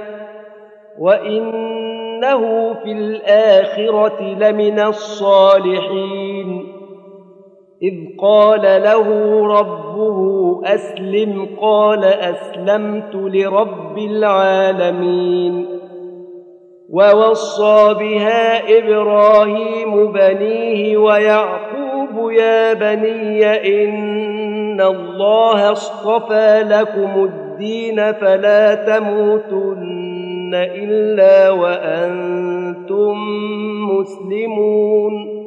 وإنه في الآخرة لمن الصالحين. إذ قال له ربه أسلم قال أسلمت لرب العالمين. ووصى بها إبراهيم بنيه ويعقوب يا بني إن الله اصطفى لكم الدين فلا تموتن إلا وأنتم مسلمون.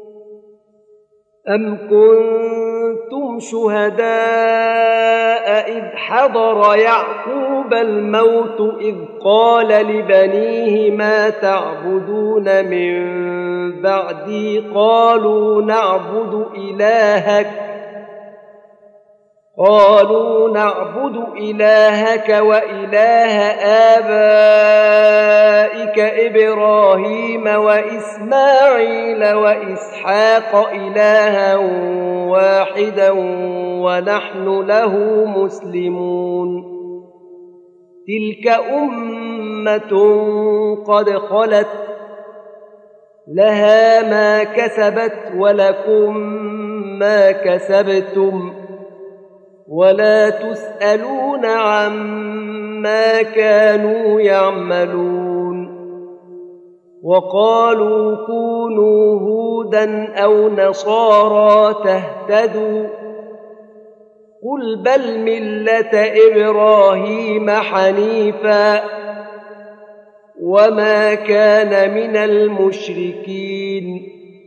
أم كنتم شهداء إذ حضر يعقوب الموت إذ قال لبنيه ما تعبدون من بعدي قالوا نعبد إلهك قالوا نعبد إلهك وإله آبائك إبراهيم وإسماعيل وإسحاق إلها واحدا ونحن له مسلمون. تلك أمة قد خلت لها ما كسبت ولكم ما كسبتم ولا تسألون عما كانوا يعملون. وقالوا كونوا هودا أو نصارى تهتدوا قل بل ملة إبراهيم حنيفا وما كان من المشركين.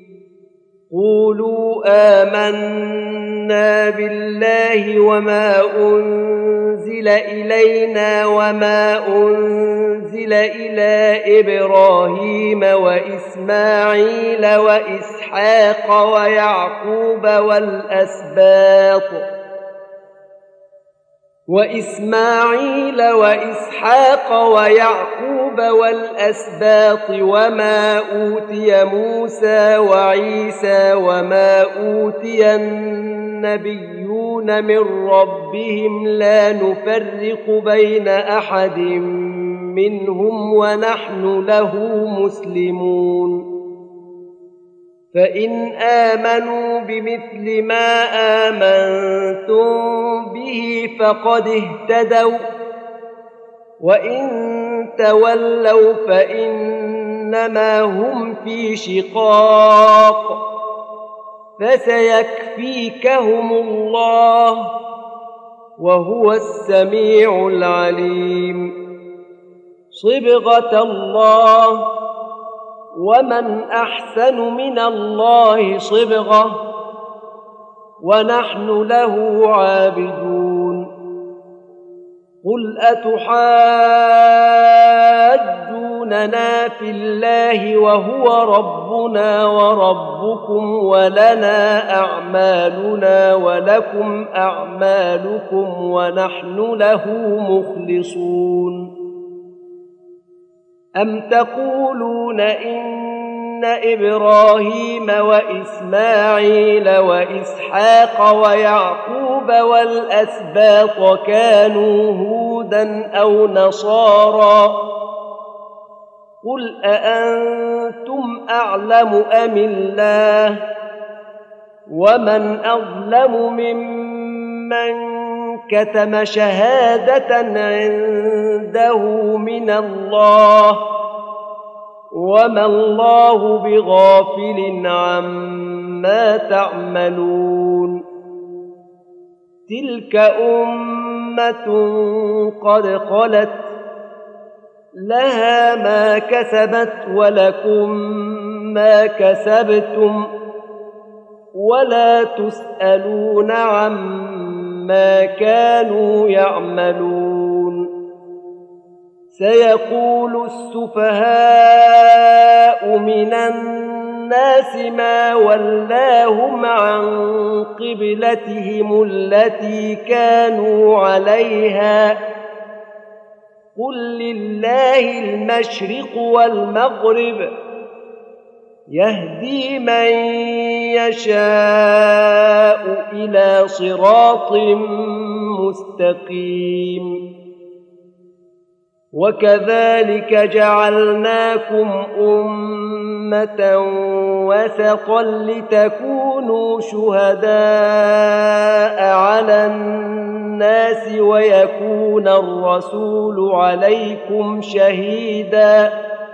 قولوا آمنا بالله وما أنزل إلينا وما أنزل إلى إبراهيم وإسماعيل وإسحاق ويعقوب والأسباط وإسماعيل وإسحاق ويعقوب والأسباط وما أوتي موسى وعيسى وما أوتي النبيون من ربهم لا نفرق بين أحد منهم ونحن له مسلمون. فإن آمنوا بمثل ما آمنتم به فقد اهتدوا وإن تولوا فإنما هم في شقاق فسيكفيكهم الله وهو السميع العليم. صبغة الله، ومن أحسن من الله صبغة، ونحن له عابدون. قل أتحاجوننا في الله وهو ربنا وربكم ولنا أعمالنا ولكم أعمالكم ونحن له مخلصون. أم تقولون إن إبراهيم وإسماعيل وإسحاق ويعقوب والأسباط كانوا هودا أو نصارى؟ قل أأنتم أعلم أم الله؟ ومن أظلم ممن كتم شهادة عنده من الله، وما الله بغافل عما تعملون. تلك أمة قد خلت، لها ما كسبت ولكم ما كسبتم، ولا تسألون عما كانوا يعملون. سيقول السفهاء من الناس ما ولاهم عن قبلتهم التي كانوا عليها، قل لله المشرق والمغرب، يهدي من يشاء إلى صراط مستقيم. وكذلك جعلناكم أمة وسطا لتكونوا شهداء على الناس ويكون الرسول عليكم شهيدا.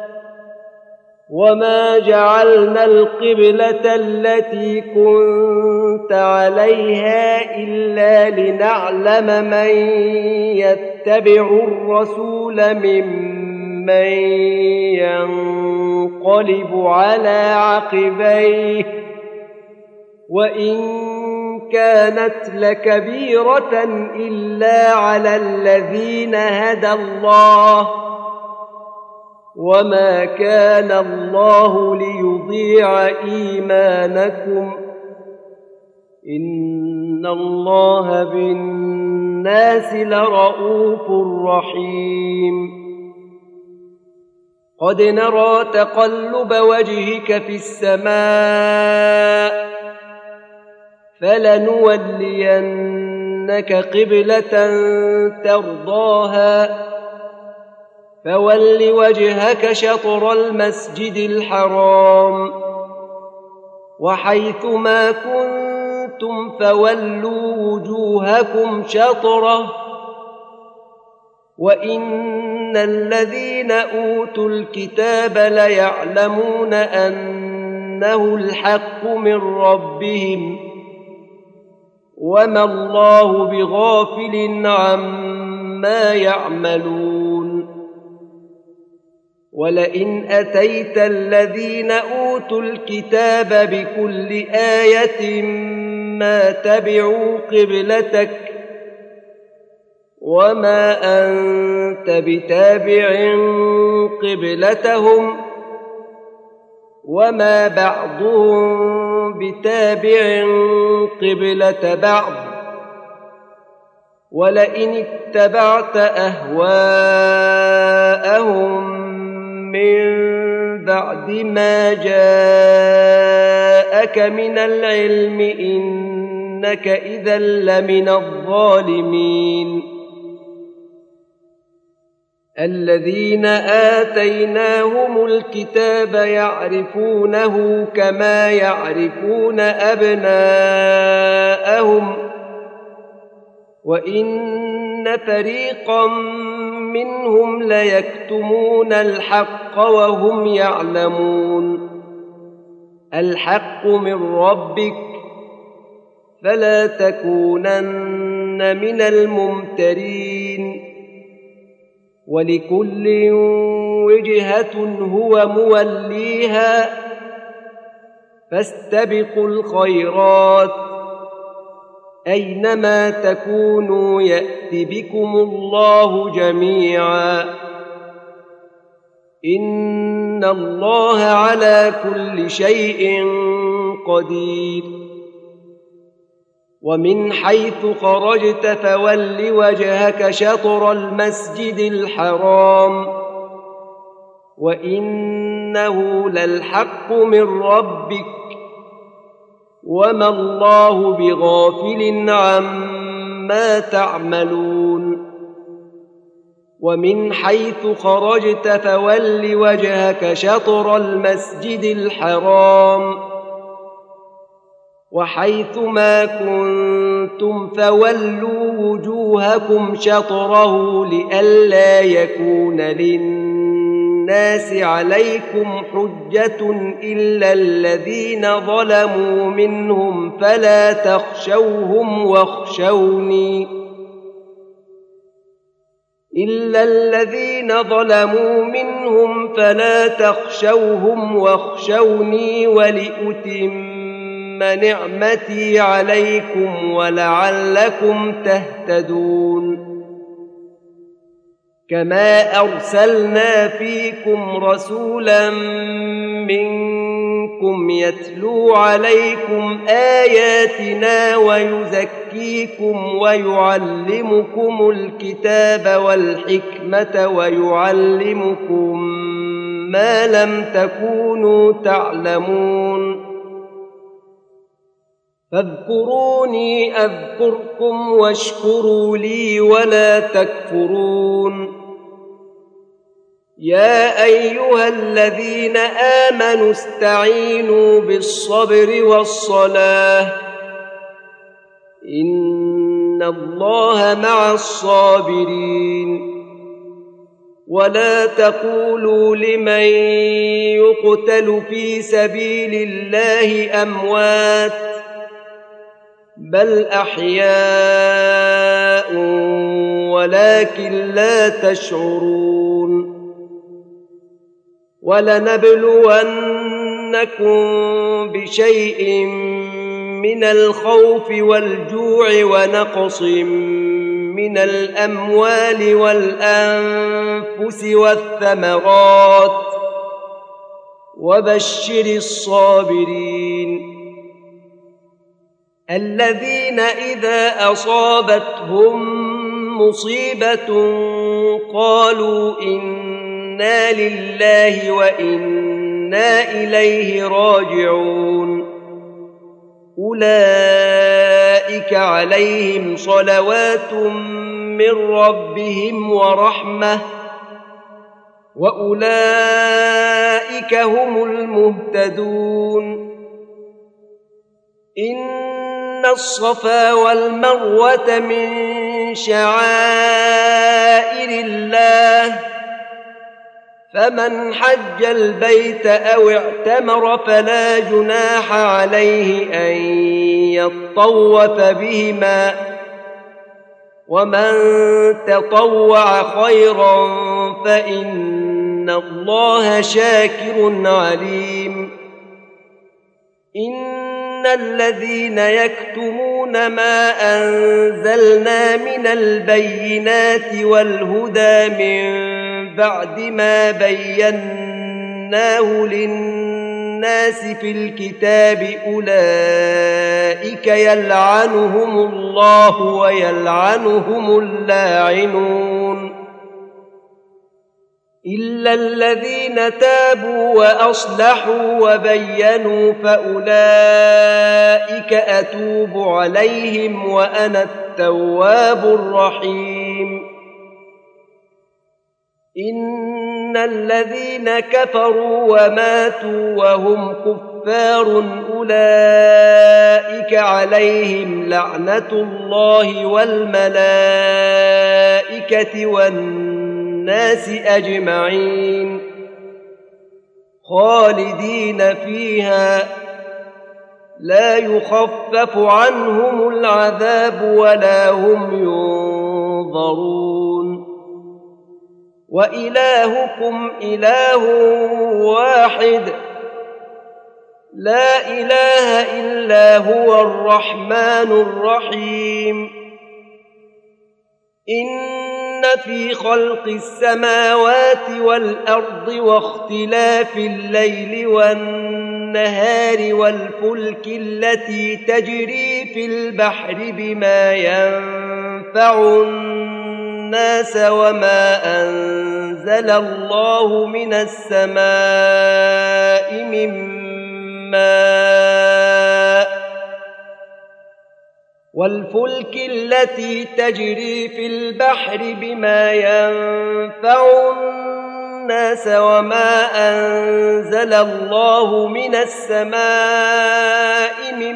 وما جعلنا القبلة التي كنت عليها إلا لنعلم من يتبع الرسول ممن ينقلب على عقبيه، وإن كانت لكبيرة إلا على الذين هدى الله، وما كان الله ليضيع إيمانكم، إن الله بالناس لرءوف رحيم. قد نرى تقلب وجهك في السماء، فلنولينك قبلة ترضاها، فول وجهك شطر المسجد الحرام، وحيث ما كنتم فولوا وجوهكم شطره، وإن الذين أوتوا الكتاب ليعلمون أنه الحق من ربهم، وما الله بغافل عما يعملون. ولئن أتيت الذين أوتوا الكتاب بكل آية ما تبعوا قبلتك، وما أنت بتابع قبلتهم، وما بعضهم بتابع قبلة بعض. ولئن اتبعت أهواءهم من بعد ما جاءك من العلم إنك إذا لمن الظالمين. الذين آتيناهم الكتاب يعرفونه كما يعرفون أبناءهم، وإن فريقا منهم ليكتمون الحق وهم يعلمون. الحق من ربك فلا تكونن من الممترين ولكل وجهة هو موليها فاستبقوا الخيرات أينما تكونوا يأت بكم الله جميعا إن الله على كل شيء قدير ومن حيث خرجت فول وجهك شطر المسجد الحرام وإنه للحق من ربك وما الله بغافل عما تعملون ومن حيث خرجت فول وجهك شطر المسجد الحرام وحيث ما كنتم فولوا وجوهكم شطره لئلا يكون للناس عليكم حجة إلا الذين ظلموا منهم فلا تخشوهم واخشوني إلا الذين ظلموا منهم فلا تخشوهم واخشوني ولأتم نعمتي عليكم ولعلكم تهتدون كما أرسلنا فيكم رسولا منكم يتلو عليكم آياتنا ويزكيكم ويعلمكم الكتاب والحكمة ويعلمكم ما لم تكونوا تعلمون فاذكروني أذكركم واشكروا لي ولا تكفرون يا أيها الذين آمنوا استعينوا بالصبر والصلاة إن الله مع الصابرين ولا تقولوا لمن يقتل في سبيل الله أموات بل أحياء ولكن لا تشعرون ولنبلونكم بشيء من الخوف والجوع ونقص من الأموال والأنفس والثمرات وبشر الصابرين الذين إذا أصابتهم مصيبة قالوا إنا لله وإنا إليه راجعون أولئك عليهم صلوات من ربهم ورحمة وأولئك هم المهتدون إن الصفا والمروة من شعائر الله فمن حج البيت أو اعتمر فلا جناح عليه أن يطوف بهما ومن تطوع خيرا فإن الله شاكر عليم إن الذين يكتمون ما أنزلنا من البينات والهدى من بعد ما بيناه للناس في الكتاب أولئك يلعنهم الله ويلعنهم اللاعنون إلا الذين تابوا وأصلحوا وبينوا فأولئك أتوب عليهم وأنا التواب الرحيم إن الذين كفروا وماتوا وهم كفار أولئك عليهم لعنة الله والملائكة والناس أجمعين خالدين فيها لا يخفف عنهم العذاب ولا هم ينظرون وإلهكم إله واحد لا إله إلا هو الرحمن الرحيم إن في خلق السماوات والأرض واختلاف الليل والنهار والفلك التي تجري في البحر بما ينفع الناس وما أنزل الله من السماء من ماء والفلك التي تجري في البحر بما ينفع الناس وما أنزل الله من السماء من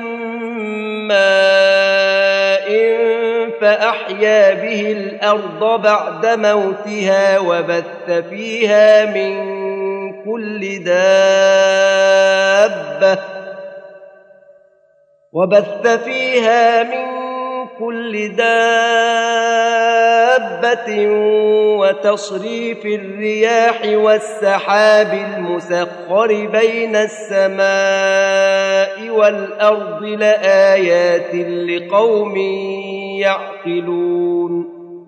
ماء فأحيا به الأرض بعد موتها وبث فيها من كل دابة وبث فيها من كل دابة وتصريف الرياح والسحاب المسخر بين السماء والأرض لآيات لقوم يعقلون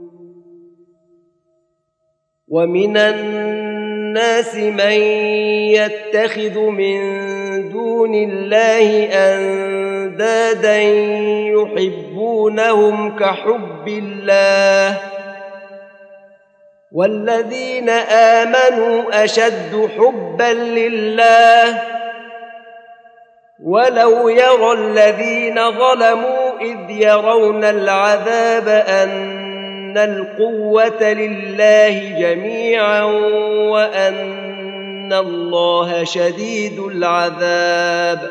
ومن الناس من يتخذ من دون الله أندادا يحبونهم كحب الله والذين آمنوا أشد حبا لله ولو يرى الذين ظلموا إذ يرون العذاب أن القوة لله جميعا وأن الله شديد العذاب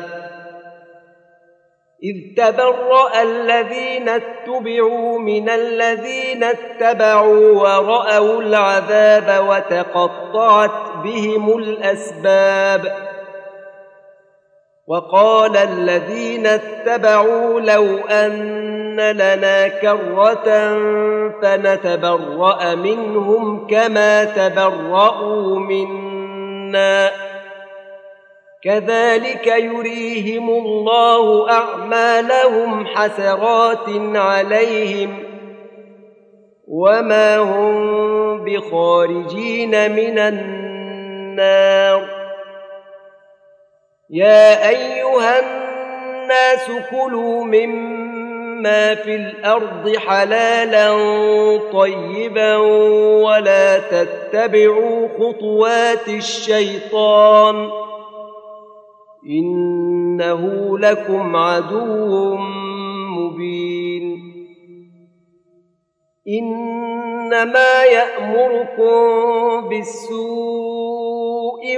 إذ تبرأ الذين اتبعوا من الذين اتبعوا ورأوا العذاب وتقطعت بهم الأسباب وقال الذين اتبعوا لو أن لنا كرة فنتبرأ منهم كما تبرأوا منا كذلك يريهم الله أعمالهم حسرات عليهم وما هم بخارجين من النار يا أيها الناس كلوا مما في الأرض حلالا طيبا ولا تتبعوا خطوات الشيطان إنه لكم عدو مبين إنما يأمركم بالسوء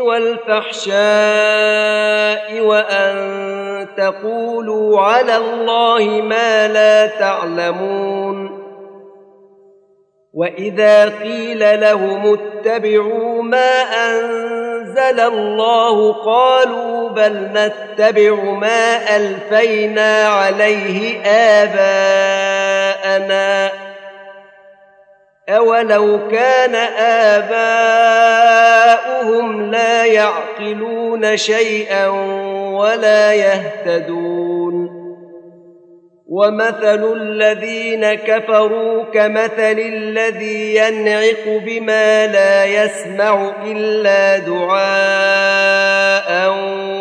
والفحشاء وأن تقولوا على الله ما لا تعلمون وإذا قيل لهم اتبعوا ما أنزل الله قالوا بل نتبع ما ألفينا عليه آباءنا أولو كان آباؤهم لا يعقلون شيئا ولا يهتدون ومثل الذين كفروا كمثل الذي ينعق بما لا يسمع إلا دعاء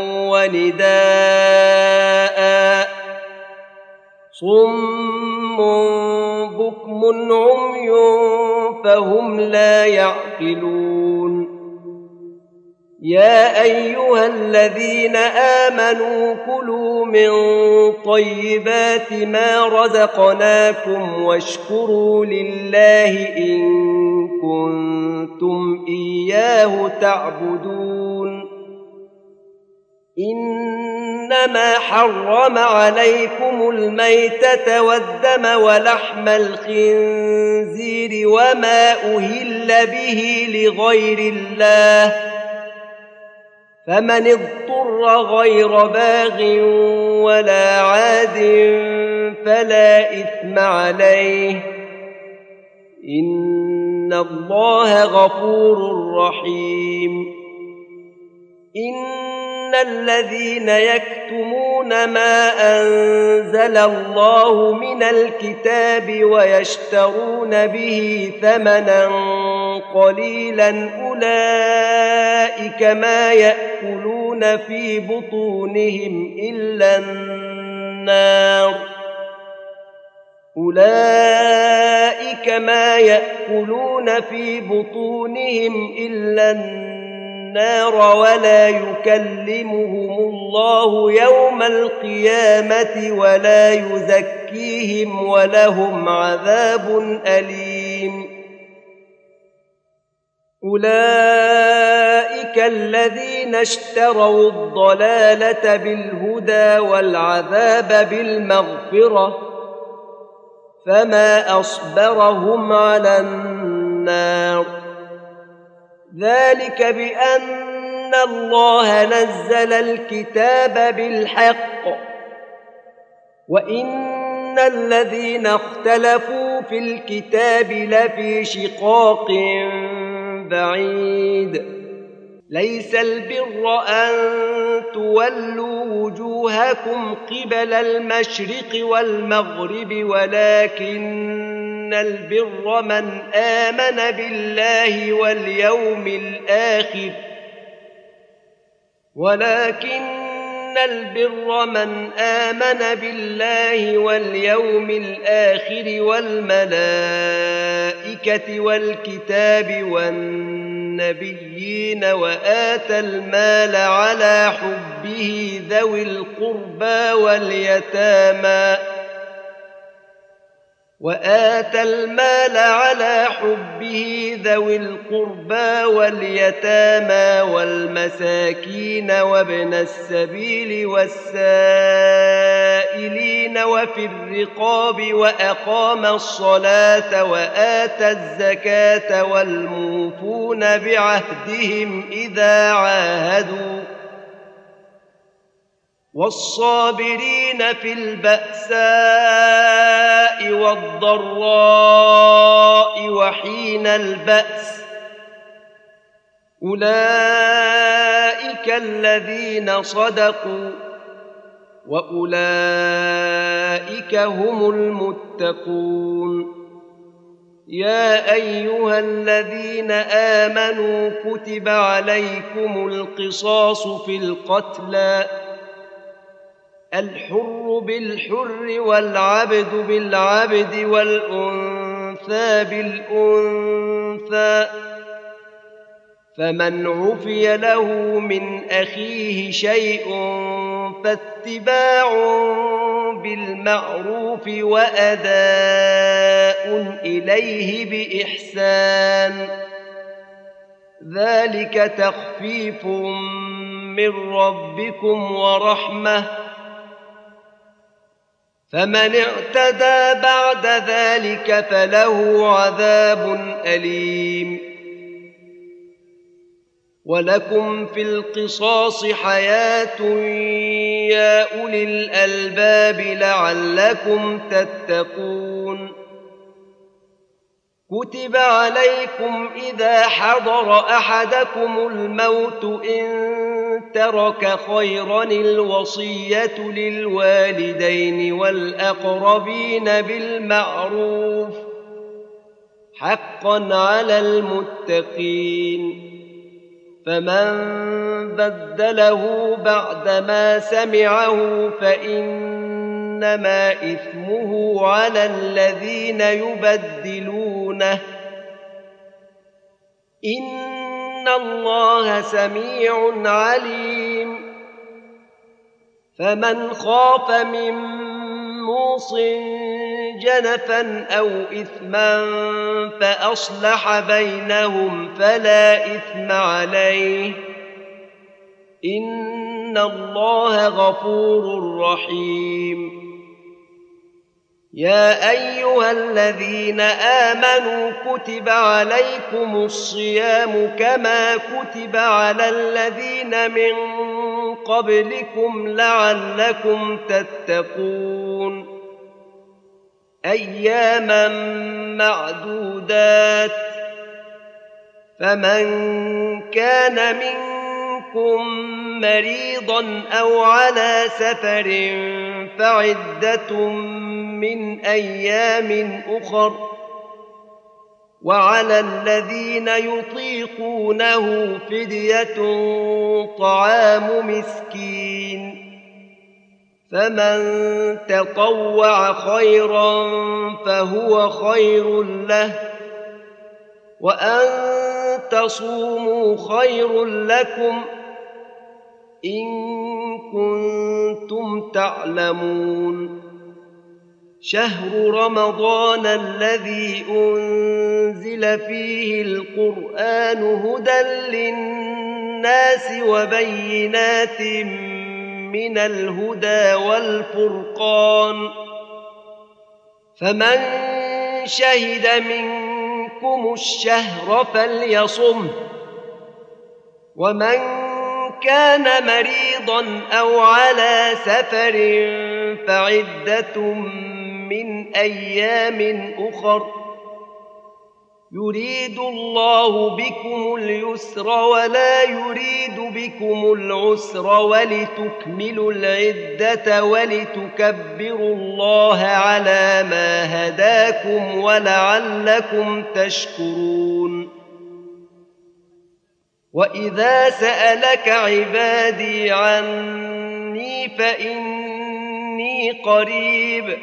ونداء صم بكم عمي فهم لا يعقلون يا أيها الذين آمنوا كلوا من طيبات ما رزقناكم واشكروا لله إن كنتم إياه تعبدون إنما حرم عليكم الميتة والدم ولحم الخنزير وما أهل به لغير الله فمن اضطر بر غير باغ ولا عاد فلا إثم عليه إن الله غفور رحيم إن الذين يكتمون ما أنزل الله من الكتاب ويشترون به ثمنا قليلا أولئك ما يأكلون في بطونهم إلا النار أولئك ما يأكلون في بطونهم إلا النار ولا يكلمهم الله يوم القيامة ولا يزكيهم ولهم عذاب أليم أولئك الذين اشتروا الضلالة بالهدى والعذاب بالمغفرة فما أصبرهم على النار ذلك بأن الله نزل الكتاب بالحق وإن الذين اختلفوا في الكتاب لفي شقاق بعيد ليس البر أن تولوا وجوهكم قبل المشرق والمغرب ولكن البر من آمن بالله واليوم الآخر ولكن البر من آمن بالله واليوم الآخر والملائكة والكتاب والنبيين وآتى المال على حبه ذوي القربى واليتامى وآتى المال على حبه ذوي القربى واليتامى والمساكين وابن السبيل والسائلين وفي الرقاب وأقام الصلاة وآتى الزكاة والموفون بعهدهم إذا عاهدوا والصابرين في البأساء والضراء وحين البأس أولئك الذين صدقوا وأولئك هم المتقون يا أيها الذين آمنوا كتب عليكم القصاص في القتلى الحر بالحر والعبد بالعبد والأنثى بالأنثى فمن عفي له من أخيه شيء فاتباع بالمعروف وأداء إليه بإحسان ذلك تخفيف من ربكم ورحمة فمن اعتدى بعد ذلك فله عذاب أليم ولكم في القصاص حياة يا أولي الألباب لعلكم تتقون كتب عليكم إذا حضر أحدكم الموت إن ترك خيرا الوصية للوالدين والأقربين بالمعروف حقا على المتقين فمن بدله بعدما سمعه فإنما إثمه على الذين يبدلونه إن الله سميع عليم فمن خاف من موص جنفا أو إثما فأصلح بينهم فلا إثم عليه إن الله غفور رحيم يا أيها الذين آمنوا كتب عليكم الصيام كما كتب على الذين من قبلكم لعلكم تتقون أياما معدودات فمن كان منكم مريضا أو على سفر فعدة من أيام أخر وعلى الذين يطيقونه فدية طعام مسكين فمن تطوع خيرا فهو خير له وأن تصوموا خير لكم إن كنتم تعلمون شهر رمضان الذي أنزل فيه القرآن هدى للناس وبينات من الهدى والفرقان فمن شهد منكم الشهر فليصمه ومن كان مريضا أو على سفر فعدة من أيام أخر يريد الله بكم اليسر ولا يريد بكم العسر ولتكملوا العدة ولتكبروا الله على ما هداكم ولعلكم تشكرون وإذا سألك عبادي عني فإني قريب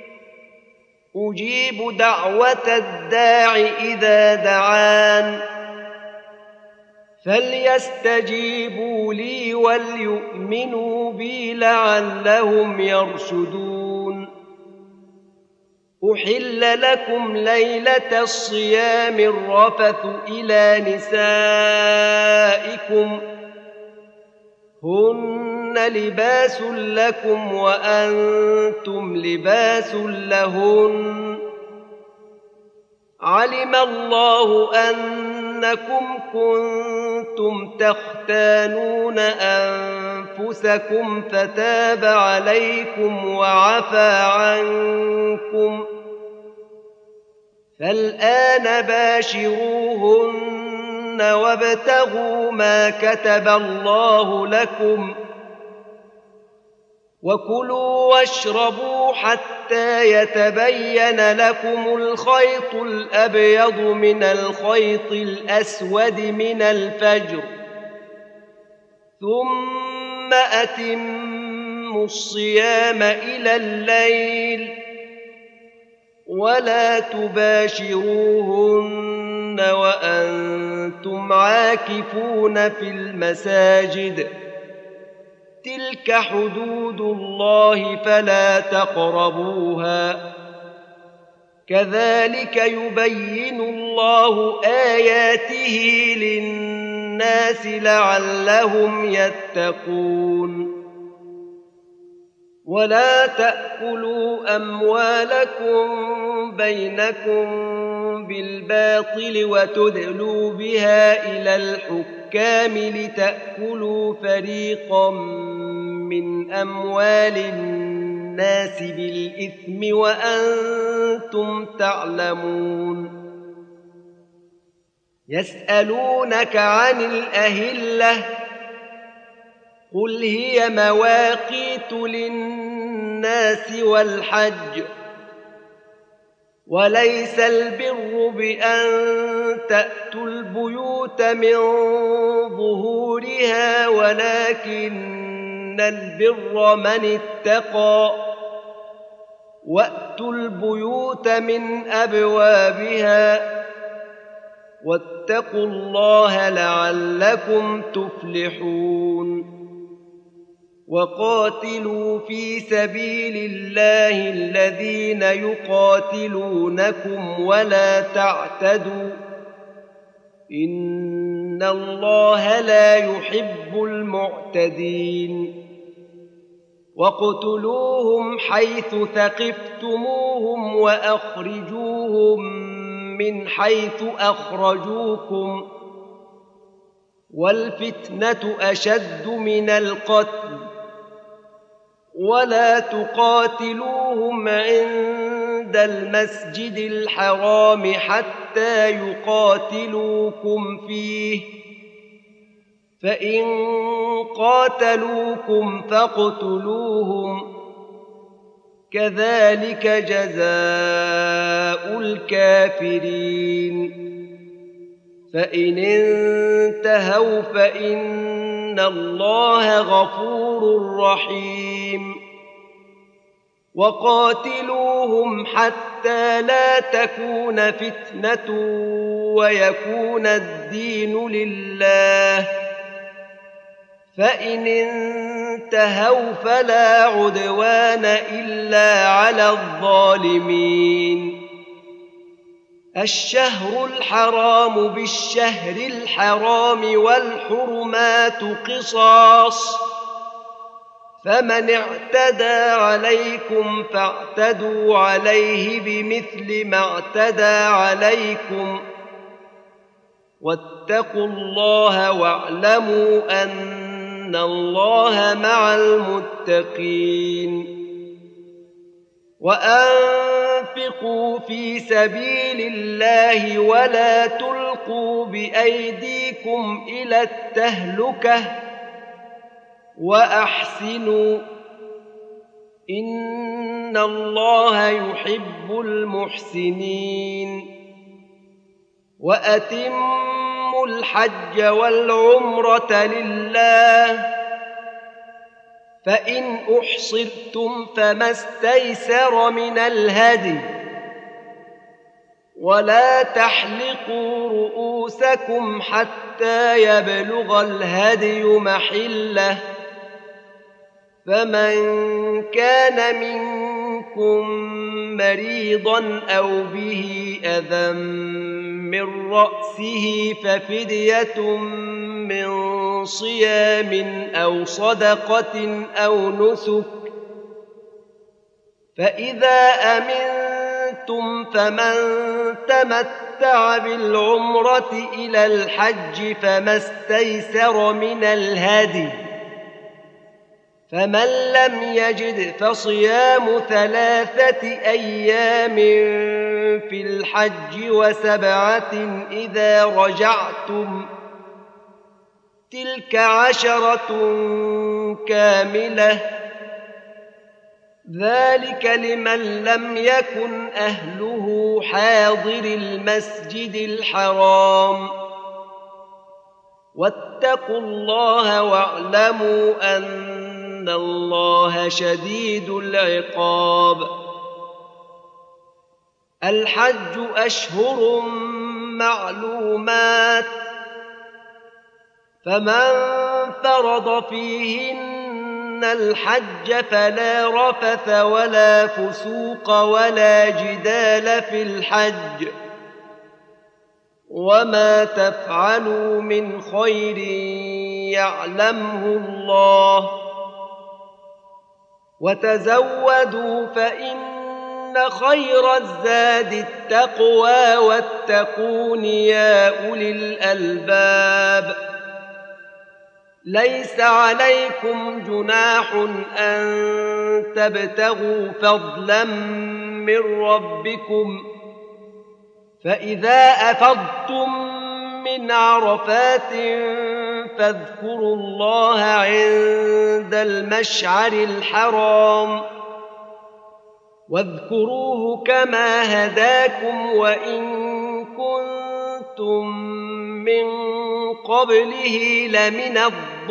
أجيب دعوة الداع إذا دعان فليستجيبوا لي وليؤمنوا بي لعلهم يرشدون أحل لكم ليلة الصيام الرفث إلى نسائكم هن لباس لكم وأنتم لباس لهن علم الله أنكم كنتم تختانون أنفسكم فتاب عليكم وعفى عنكم فالآن باشروهن وابتغوا ما كتب الله لكم وكلوا واشربوا حتى يتبين لكم الخيط الأبيض من الخيط الأسود من الفجر ثم أتموا الصيام إلى الليل ولا تباشروهن وأنتم عاكفون في المساجد تلك حدود الله فلا تقربوها كذلك يبين الله آياته للناس لعلهم يتقون ولا تأكلوا أموالكم بينكم بالباطل وتدلوا بها إلى الحكام لتأكلوا فريقا من أموال الناس بالإثم وأنتم تعلمون يسألونك عن الأهلة قل هي مواقيت للناس والحج وليس البر بأن تأتوا البيوت من ظهورها ولكن البر من اتقى وأتوا البيوت من أبوابها واتقوا الله لعلكم تفلحون وقاتلوا في سبيل الله الذين يقاتلونكم ولا تعتدوا إن الله لا يحب المعتدين واقتلوهم حيث ثقفتموهم وأخرجوهم من حيث أخرجوكم والفتنة أشد من القتل ولا تقاتلوهم عند المسجد الحرام حتى يقاتلوكم فيه فإن قاتلوكم فاقتلوهم كذلك جزاء الكافرين فإن انتهوا فإن الله غفور رحيم وقاتلوهم حتى لا تكون فتنة ويكون الدين لله فإن انتهوا فلا عدوان إلا على الظالمين الشهر الحرام بالشهر الحرام والحرمات قصاص فمن اعتدى عليكم فاعتدوا عليه بمثل ما اعتدى عليكم واتقوا الله واعلموا أن الله مع المتقين وأنفقوا في سبيل الله ولا تلقوا بأيديكم إلى التهلكة وأحسنوا إن الله يحب المحسنين وأتموا الحج والعمرة لله فإن أحصرتم فما استيسر من الهدي ولا تحلقوا رؤوسكم حتى يبلغ الهدي محله فمن كان منكم مريضا أو به أذى من رأسه ففدية من صيام أو صدقة أو نسك فإذا أمنتم فمن تمتع بالعمرة إلى الحج فما استيسر من الهدي فمن لم يجد فصيام ثلاثة أيام في الحج وسبعة إذا رجعتم تلك عشرة كاملة ذلك لمن لم يكن أهله حاضر المسجد الحرام واتقوا الله واعلموا أن الله شديد العقاب الحج أشهر معلومات فمن فرض فيهن الحج فلا رفث ولا فسوق ولا جدال في الحج وما تفعلوا من خير يعلمه الله وتزودوا فإن خير الزاد التقوى واتقون يا أولي الألباب ليس عليكم جناح أن تبتغوا فضلا من ربكم فإذا أفضتم من عرفات فاذكروا الله عند المشعر الحرام واذكروه كما هداكم وإن كنتم من قبله لمن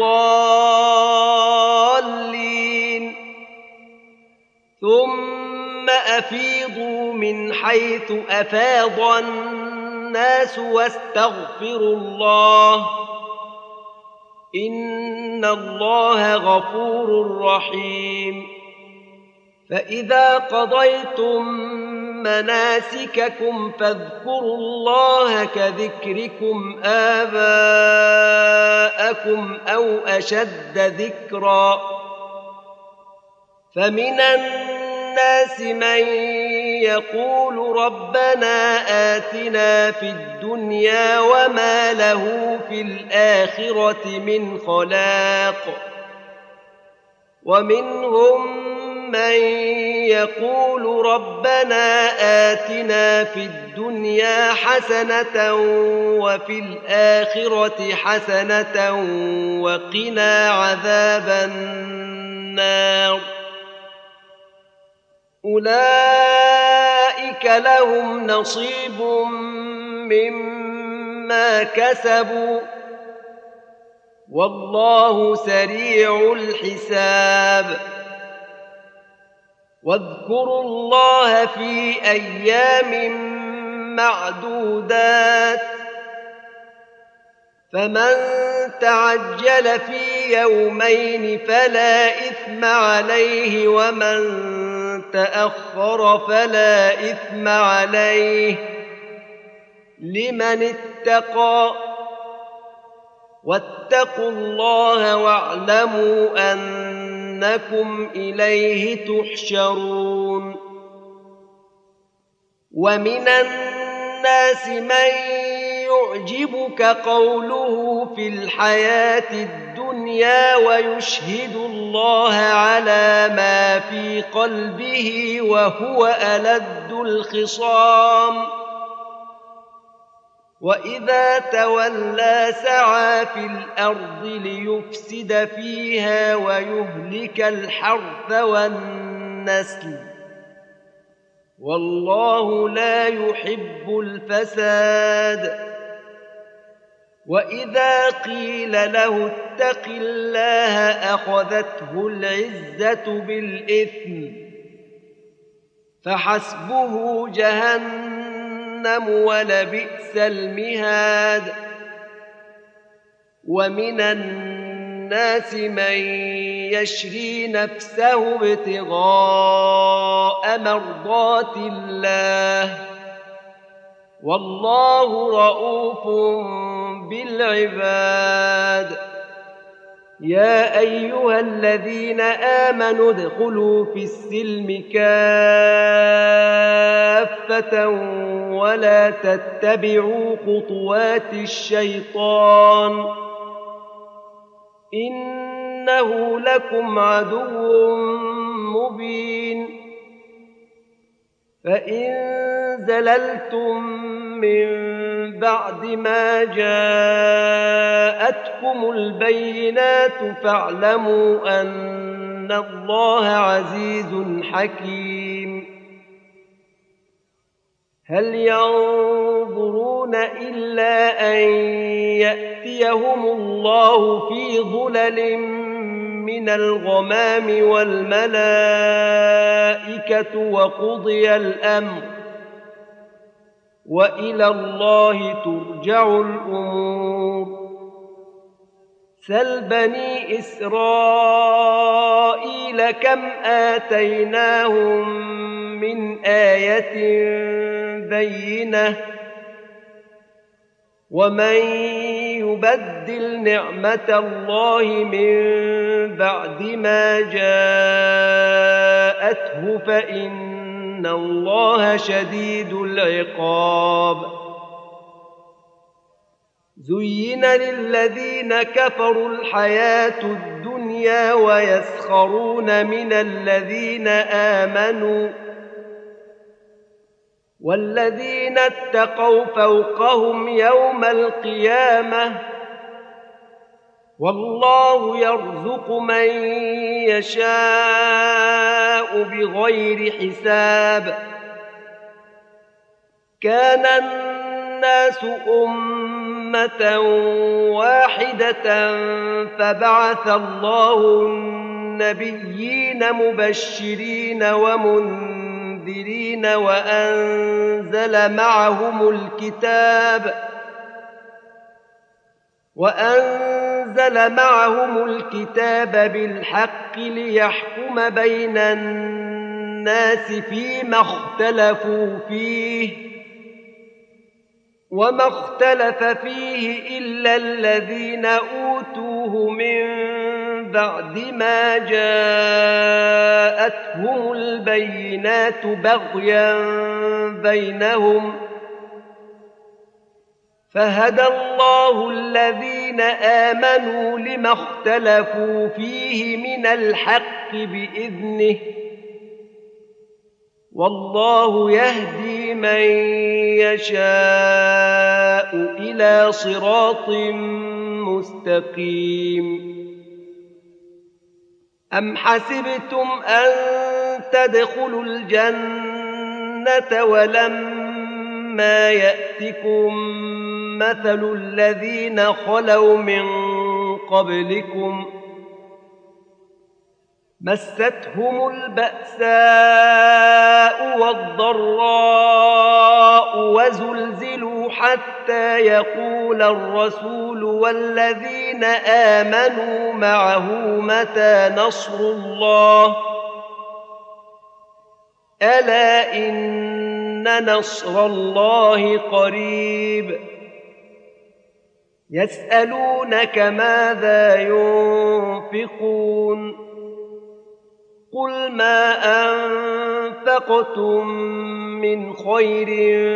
الضالين ثم أفيضوا من حيث أفاض الناس واستغفروا الله إن الله غفور رحيم فإذا قضيتم مناسككم فاذكروا الله كذكركم آباءكم أو أشد ذكرا فمن الناس الناس من يقول ربنا آتنا في الدنيا وما له في الآخرة من خلاق ومنهم من يقول ربنا آتنا في الدنيا حسنة وفي الآخرة حسنة وقنا عذاب النار أولئك لهم نصيب مما كسبوا والله سريع الحساب واذكروا الله في أيام معدودات فمن تعجل في يومين فلا إثم عليه ومن تأخر فلا إثم عليه لمن اتقى واتقوا الله واعلموا أنكم إليه تحشرون ومن الناس من يعجبك قوله في الحياة الدنيا ويشهد الله على ما في قلبه وهو ألد الخصام وإذا تولى سعى في الأرض ليفسد فيها ويهلك الحرث والنسل والله لا يحب الفساد وإذا قيل له اتق الله أخذته العزة بالإثم فحسبه جهنم ولبئس المهاد ومن الناس من يشري نفسه ابتغاء مرضات الله والله رؤوف بالعباد يا أيها الذين آمنوا ادخلوا في السلم كافة ولا تتبعوا خطوات الشيطان إنه لكم عدو مبين فإن زللتم من بعد ما جاءتكم البينات فاعلموا أن الله عزيز حكيم هل ينظرون إلا أن يأتيهم الله في ظلل من الغمام والملائكة وقضي الأمر وإلى الله ترجع الأمور سل بني إسرائيل كم آتيناهم من آية بينة ومن يبدل نعمة الله من بعد ما جاءته فإن الله شديد العقاب زين للذين كفروا الحياة الدنيا ويسخرون من الذين آمنوا والذين اتقوا فوقهم يوم القيامة والله يرزق من يشاء بغير حساب كان الناس أمة واحدة فبعث الله النبيين مبشرين ومنذرين وأنزل معهم الكتاب وأنزل معهم الكتاب بالحق ليحكم بين الناس فيما اختلفوا فيه وما اختلف فيه إلا الذين أوتوه من بعد ما جاءتهم البينات بغيا بينهم فهدى الله الذين آمنوا لما اختلفوا فيه من الحق بإذنه والله يهدي من يشاء إلى صراط مستقيم. أم حسبتم أن تدخلوا الجنة ولما يأتكم مثل الذين خلوا من قبلكم مستهم البأساء والضراء وزلزلوا حتى يقول الرسول والذين آمنوا معه متى نصر الله ألا إن نصر الله قريب. يسألونك ماذا ينفقون قل ما أنفقتم من خير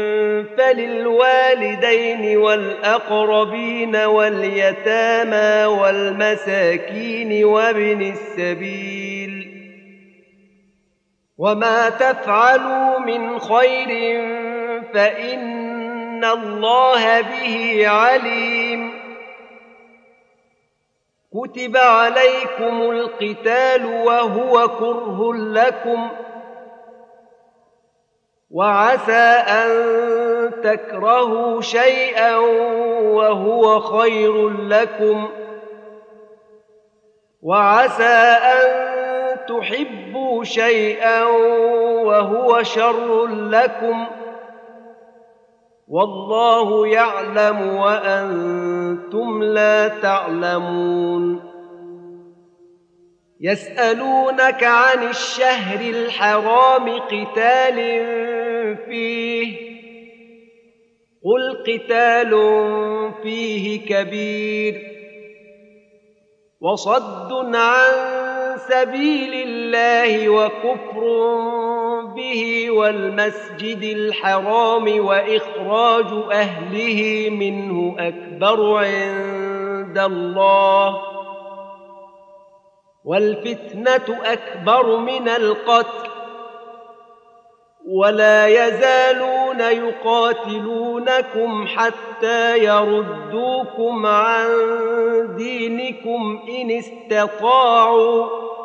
فللوالدين والأقربين واليتامى والمساكين وابن السبيل وما تفعلوا من خير فإن الله به عليم. كتب عليكم القتال وهو كره لكم وعسى أن تكرهوا شيئا وهو خير لكم وعسى أن تحبوا شيئا وهو شر لكم والله يعلم وأنتم لا تعلمون. يسألونك عن الشهر الحرام قتال فيه قل قتال فيه كبير وصد عن سبيل الله وكفر به والمسجد الحرام وإخراج أهله منه أكبر عند الله والفتنة أكبر من القتل ولا يزالون يقاتلونكم حتى يردوكم عن دينكم إن استطاعوا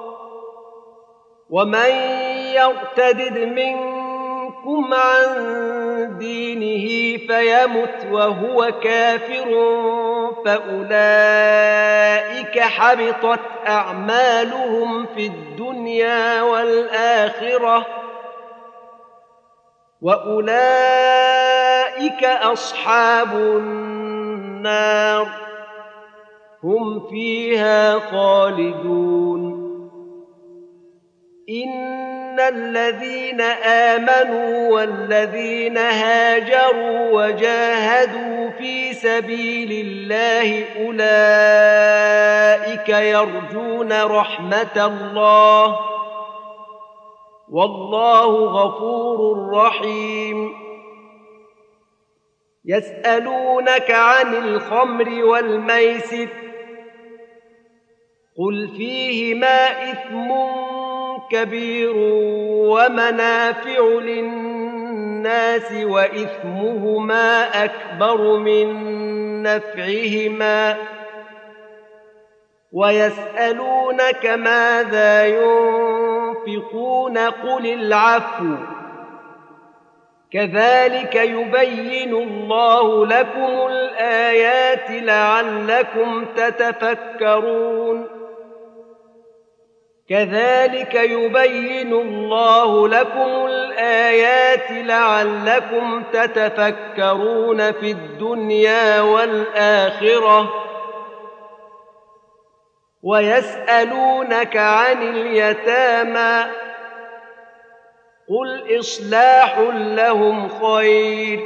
ومن يرتدد منكم عن دينه فيمت وهو كافر فأولئك حبطت أعمالهم في الدنيا والآخرة وأولئك أصحاب النار هم فيها خالدون. إن الذين آمنوا والذين هاجروا وجاهدوا في سبيل الله أولئك يرجون رحمة الله والله غفور رحيم. يسألونك عن الخمر والميسر قل فيهما إثم كبير ومنافع للناس وإثمهما أكبر من نفعهما ويسألونك ماذا ينفقون قل العفو كذلك يبين الله لكم الآيات لعلكم تتفكرون. كذلك يبين الله لكم الآيات لعلكم تتفكرون في الدنيا والآخرة. ويسألونك عن اليتامى قل إصلاح لهم خير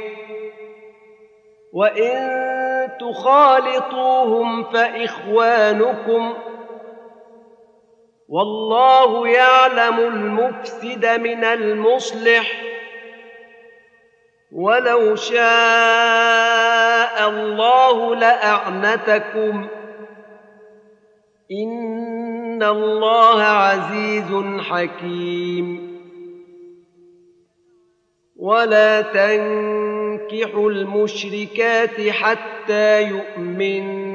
وإن تخالطوهم فإخوانكم والله يعلم المفسد من المصلح ولو شاء الله لأعنتكم إن الله عزيز حكيم ولا تنكحوا المشركات حتى يؤمنوا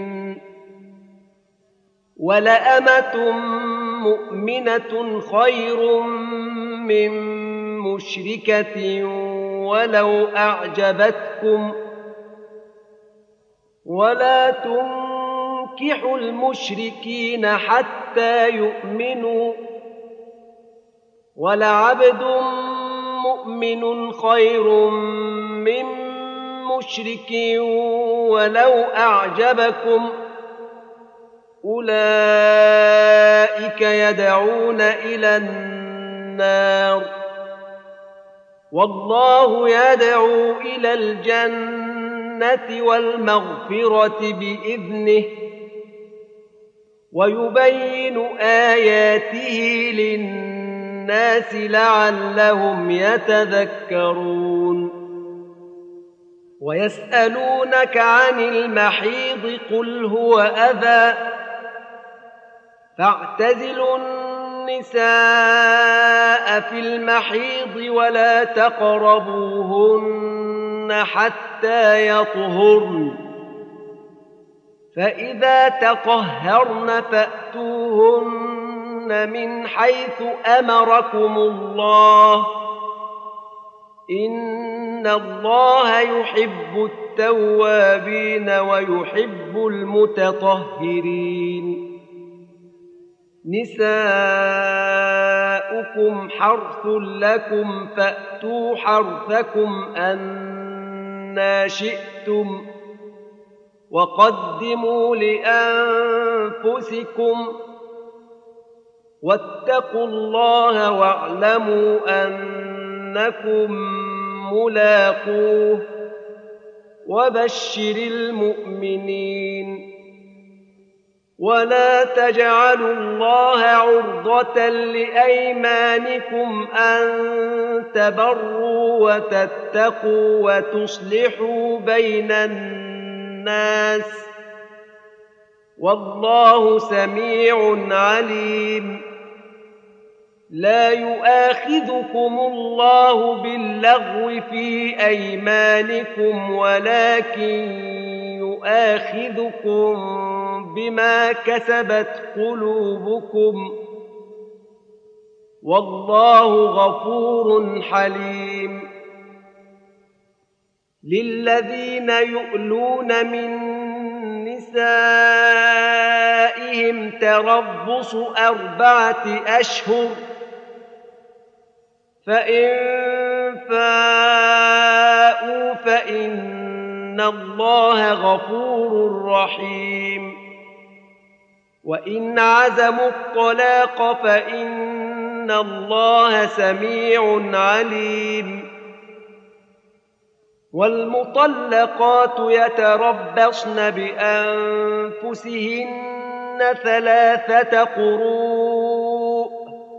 ولأمة مؤمنة خير من مشركة ولو أعجبتكم ولا تنكحوا المشركين حتى يؤمنوا ولعبد مؤمن خير من مشرك ولو أعجبكم أولئك يدعون إلى النار والله يدعو إلى الجنة والمغفرة بإذنه ويبين آياته للناس لعلهم يتذكرون ويسألونك عن المحيض قل هو أذى فاعتزلوا النساء في المحيض ولا تقربوهن حتى يطهرن فإذا تطهرن فأتوهن من حيث أمركم الله إن الله يحب التوابين ويحب المتطهرين نساؤكم حرث لكم فأتوا حرثكم أنى شئتم وقدموا لأنفسكم واتقوا الله واعلموا أنكم ملاقوه وبشر المؤمنين ولا تجعلوا الله عرضة لأيمانكم أن تبروا وتتقوا وتصلحوا بين الناس والله سميع عليم لا يؤاخذكم الله باللغو في أيمانكم ولكن يؤاخذكم بما كسبت قلوبكم والله غفور حليم للذين يؤلون من نسائهم تربص أربعة أشهر فإن فاءوا فإن الله غفور رحيم وإن عزموا الطلاق فإن الله سميع عليم والمطلقات يتربصن بأنفسهن ثلاثة قروء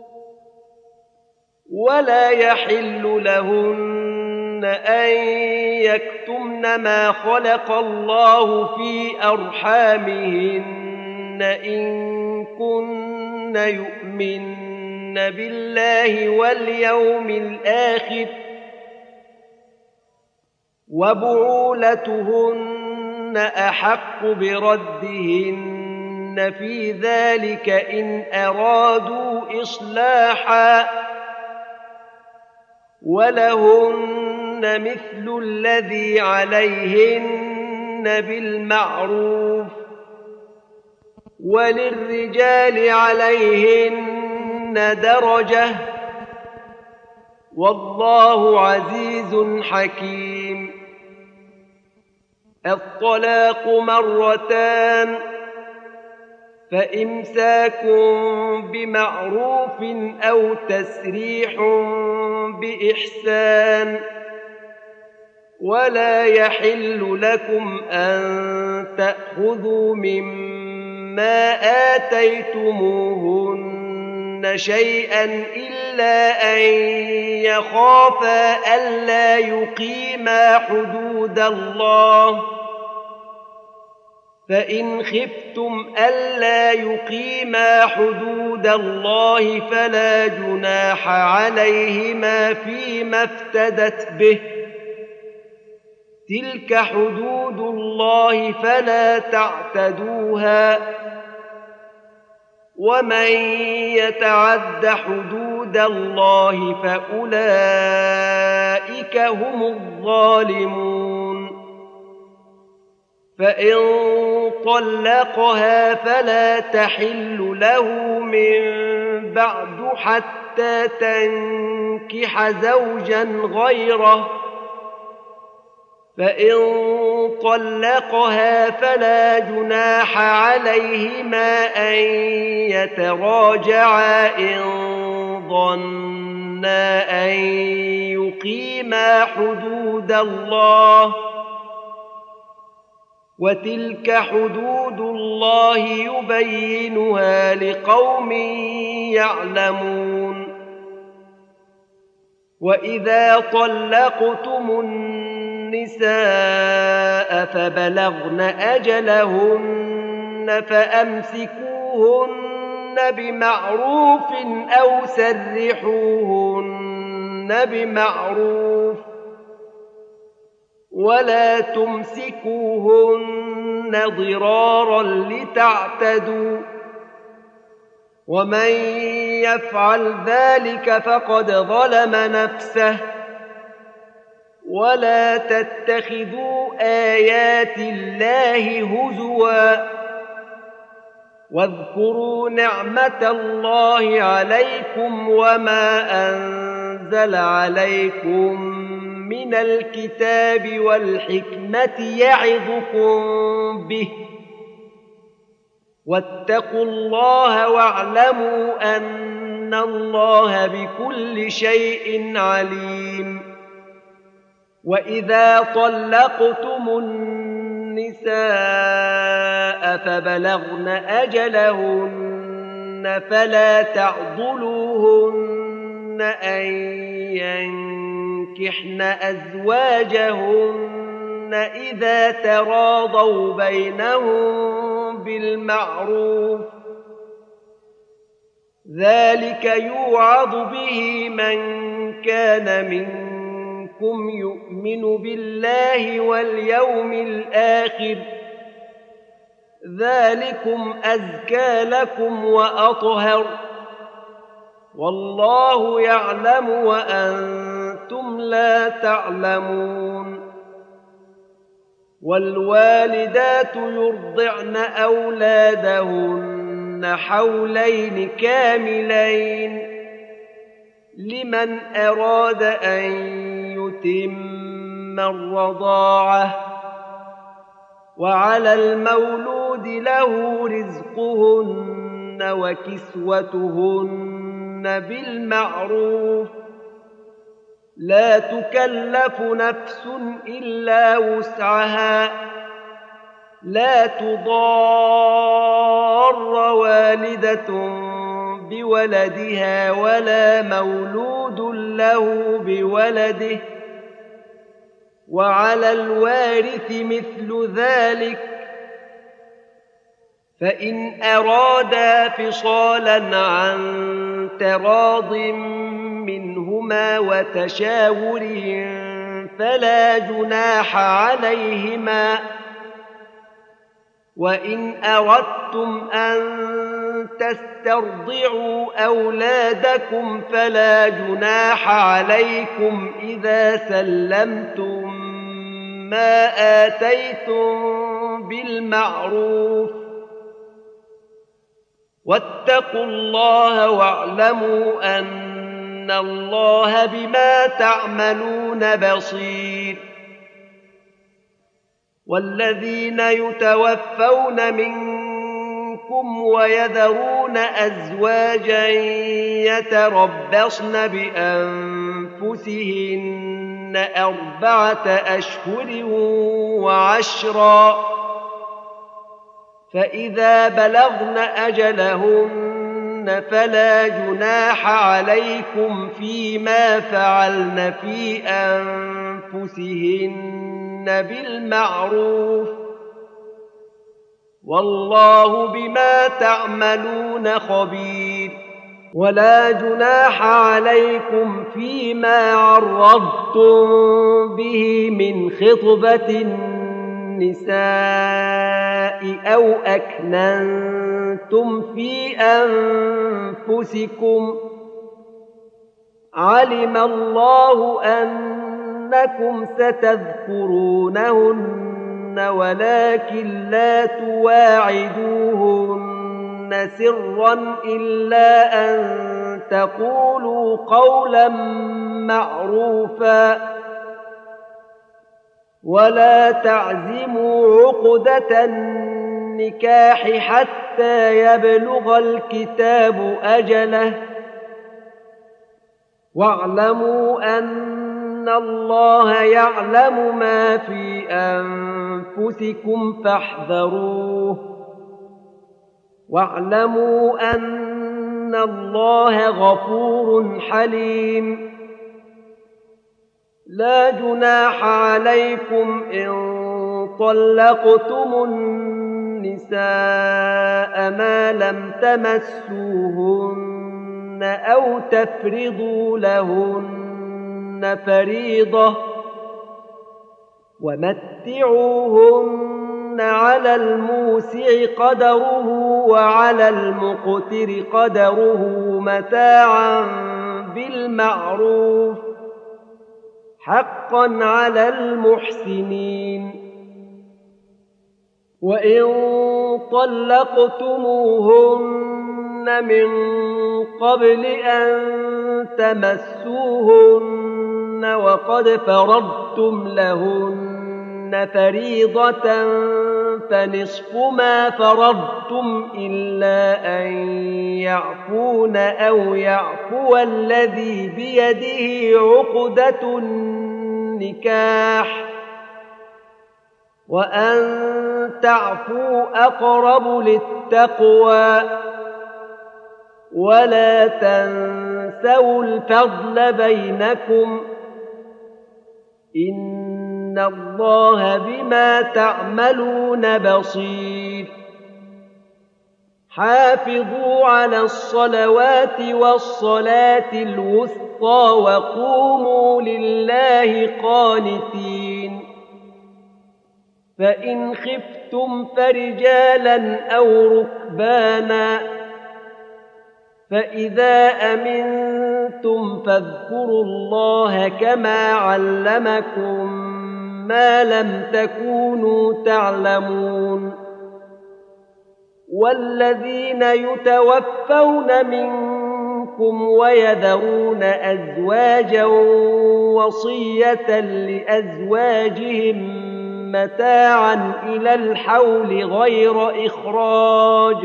ولا يحل لهن أن يكتمن ما خلق الله في أرحامهن إن كن يؤمن بالله واليوم الآخر وبعولتهن أحق بردهن في ذلك إن أرادوا إصلاحا ولهن مثل الذي عليهن بالمعروف وللرجال عليهن درجة والله عزيز حكيم الطلاق مرتان فإمساك بمعروف أو تسريح بإحسان ولا يحل لكم أن تأخذوا مما آتيتموهن شيئا إلا أن يخافا ألا يقيما حدود الله فإن خفتم ألا يقيما حدود الله فلا جناح عليهما فيما افتدت به تلك حدود الله فلا تعتدوها ومن يتعد حدود الله فأولئك هم الظالمون فإن طلقها فلا تحل له من بعد حتى تنكح زوجا غيره فإن طلقها فلا جناح عليهما أن يتراجعا إن ظنا أن يقيما حدود الله وتلك حدود الله يبينها لقوم يعلمون وإذا طلقتم النساء فبلغن أجلهن فأمسكوهن بمعروف أو سرحوهن بمعروف ولا تمسكوهن ضرارا لتعتدوا ومن يفعل ذلك فقد ظلم نفسه ولا تتخذوا آيات الله هزوا واذكروا نعمة الله عليكم وما أنزل عليكم من الكتاب والحكمة يعظكم به واتقوا الله واعلموا أن الله بكل شيء عليم وإذا طلقتم النساء فبلغن أجلهن فلا تعضلوهن أن ينكحن أزواجهن إذا تراضوا بينهم بالمعروف ذلك يوعظ به من كان منكم يؤمن بالله واليوم الآخر ذلكم أزكى لكم وأطهر والله يعلم وأنتم لا تعلمون والوالدات يرضعن أولادهن حولين كاملين لمن أراد أن يتم الرضاعة وعلى المولود له رزقهن وكسوتهن بالمعروف لا تكلف نفس إلا وسعها لا تضار والدة بولدها ولا مولود له بولده وعلى الوارث مثل ذلك فإن أرادا فصالا عن تراض منهما وتشاور فلا جناح عليهما وإن أردتم أن تسترضعوا أولادكم فلا جناح عليكم إذا سلمتم ما آتيتم بالمعروف واتقوا الله واعلموا أن الله بما تعملون بصير والذين يتوفون منكم ويذرون أزواجا يتربصن بأنفسهن أربعة أشهر وعشرا فإذا بلغن أجلهن فلا جناح عليكم فيما فعلن في أنفسهن بالمعروف والله بما تعملون خبير. ولا جناح عليكم فيما عرضتم به من خطبة النساء أو أكننتم في أنفسكم علم الله أنكم ستذكرونهن ولكن لا تواعدوهن سرا إلا أن تقولوا قولا معروفا ولا تعزموا عقدة النكاح حتى يبلغ الكتاب أجله واعلموا أن الله يعلم ما في أنفسكم فاحذروه واعلموا أن الله غفور حليم. لا جناح عليكم إن طلقتم النساء ما لم تمسوهن أو تفرضوا لهن فريضة ومتعوهن على الموسع قدره وعلى المقتر قدره متاعا بالمعروف حقا على المحسنين. وإن طلقتموهن من قبل أن تمسوهن وقد فرضتم لهن فريضة فنصف ما فرضتم إلا أن يعفون أو يعفو الذي بيده عقدة النكاح وأن تعفوا أقرب للتقوى ولا تنسوا الفضل بينكم إن الله بما تعملون بصير. حافظوا على الصلوات والصلاة الوسطى وقوموا لله قانتين. فإن خفتم فرجالا أو ركبانا فإذا أمنتم فاذكروا الله كما علمكم ما لم تكونوا تعلمون. والذين يتوفون منكم ويذرون أزواجا وصية لأزواجهم متاعا إلى الحول غير إخراج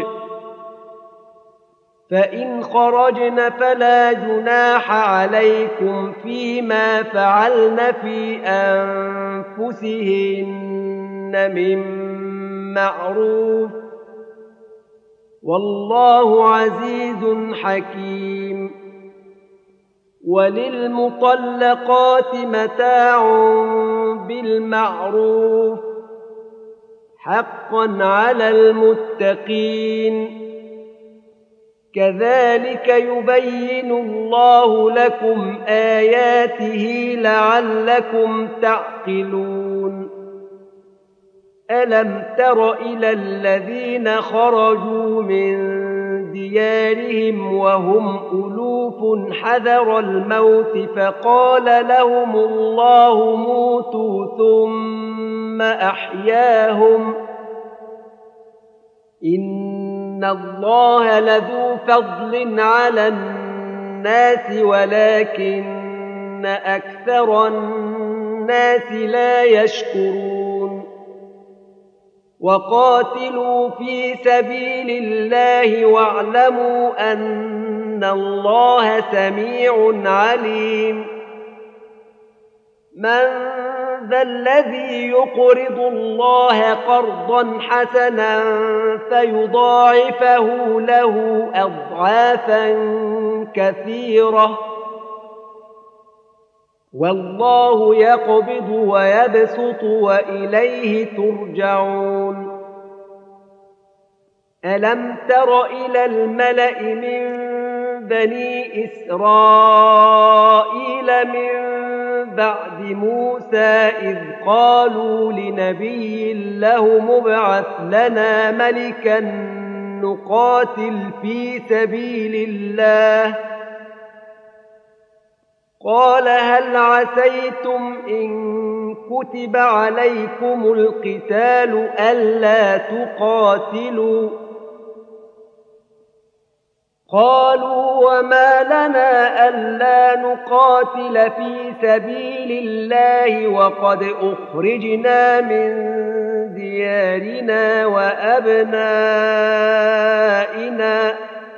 فإن خرجن فلا جناح عليكم فيما فعلن في أنفسهن من معروف والله عزيز حكيم. وللمطلقات متاع بالمعروف حقا على المتقين. كذلك يبين الله لكم آياته لعلكم تعقلون. ألم تر إلى الذين خرجوا من ديارهم وهم ألوف حذر الموت فقال لهم الله موتوا ثم أحياهم إن الله لذو فضل على الناس ولكن أكثر الناس لا يشكرون. وقاتلوا في سبيل الله واعلموا أن الله سميع عليم. من ذا الذي يقرض الله قرضا حسنا فيضاعفه له أضعافا كثيرة والله يقبض ويبسط وإليه ترجعون ألم تر إلى الملأ من بني إسرائيل من بعد موسى إذ قالوا لنبي له مبعث لنا ملكا نقاتل في سبيل الله قال هل عسيتم إن كتب عليكم القتال ألا تقاتلوا قالوا وما لنا ألا نقاتل في سبيل الله وقد أخرجنا من ديارنا وأبنائنا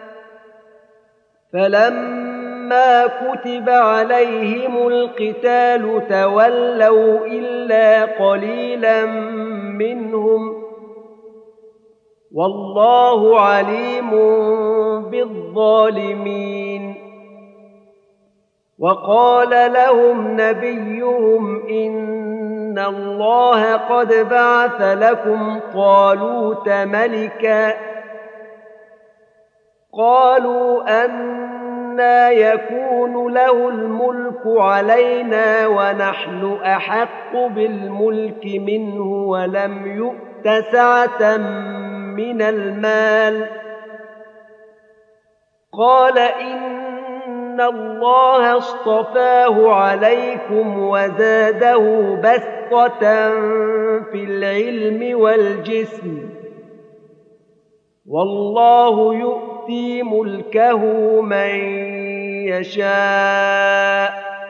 فلما كتب عليهم القتال تولوا إلا قليلا منهم والله عليم بالظالمين وقال لهم نبيهم إن الله قد بعث لكم طالوت ملكا قالوا أنى يكون له الملك علينا ونحن أحق بالملك منه ولم يؤت سعة من المال قال إن الله اصطفاه عليكم وزاده بسطة في العلم والجسم والله يؤتي ملكه من يشاء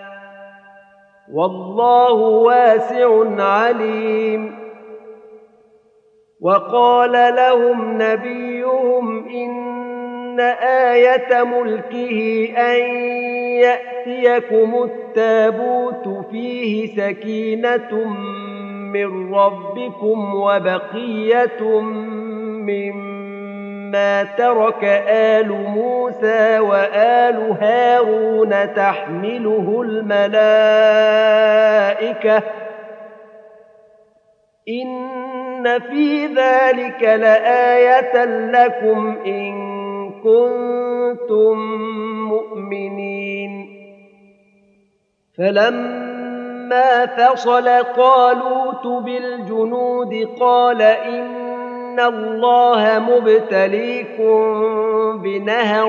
والله واسع عليم وقال لهم نبيهم إن آية ملكه أن يأتيكم التابوت فيه سكينة من ربكم وبقية مما ترك آل موسى وآل هارون تحمله الملائكة إن في ذلك لآية لكم إن كنتم مؤمنين فلما فصل طالوت بالجنود قال إن الله مبتليكم بنهر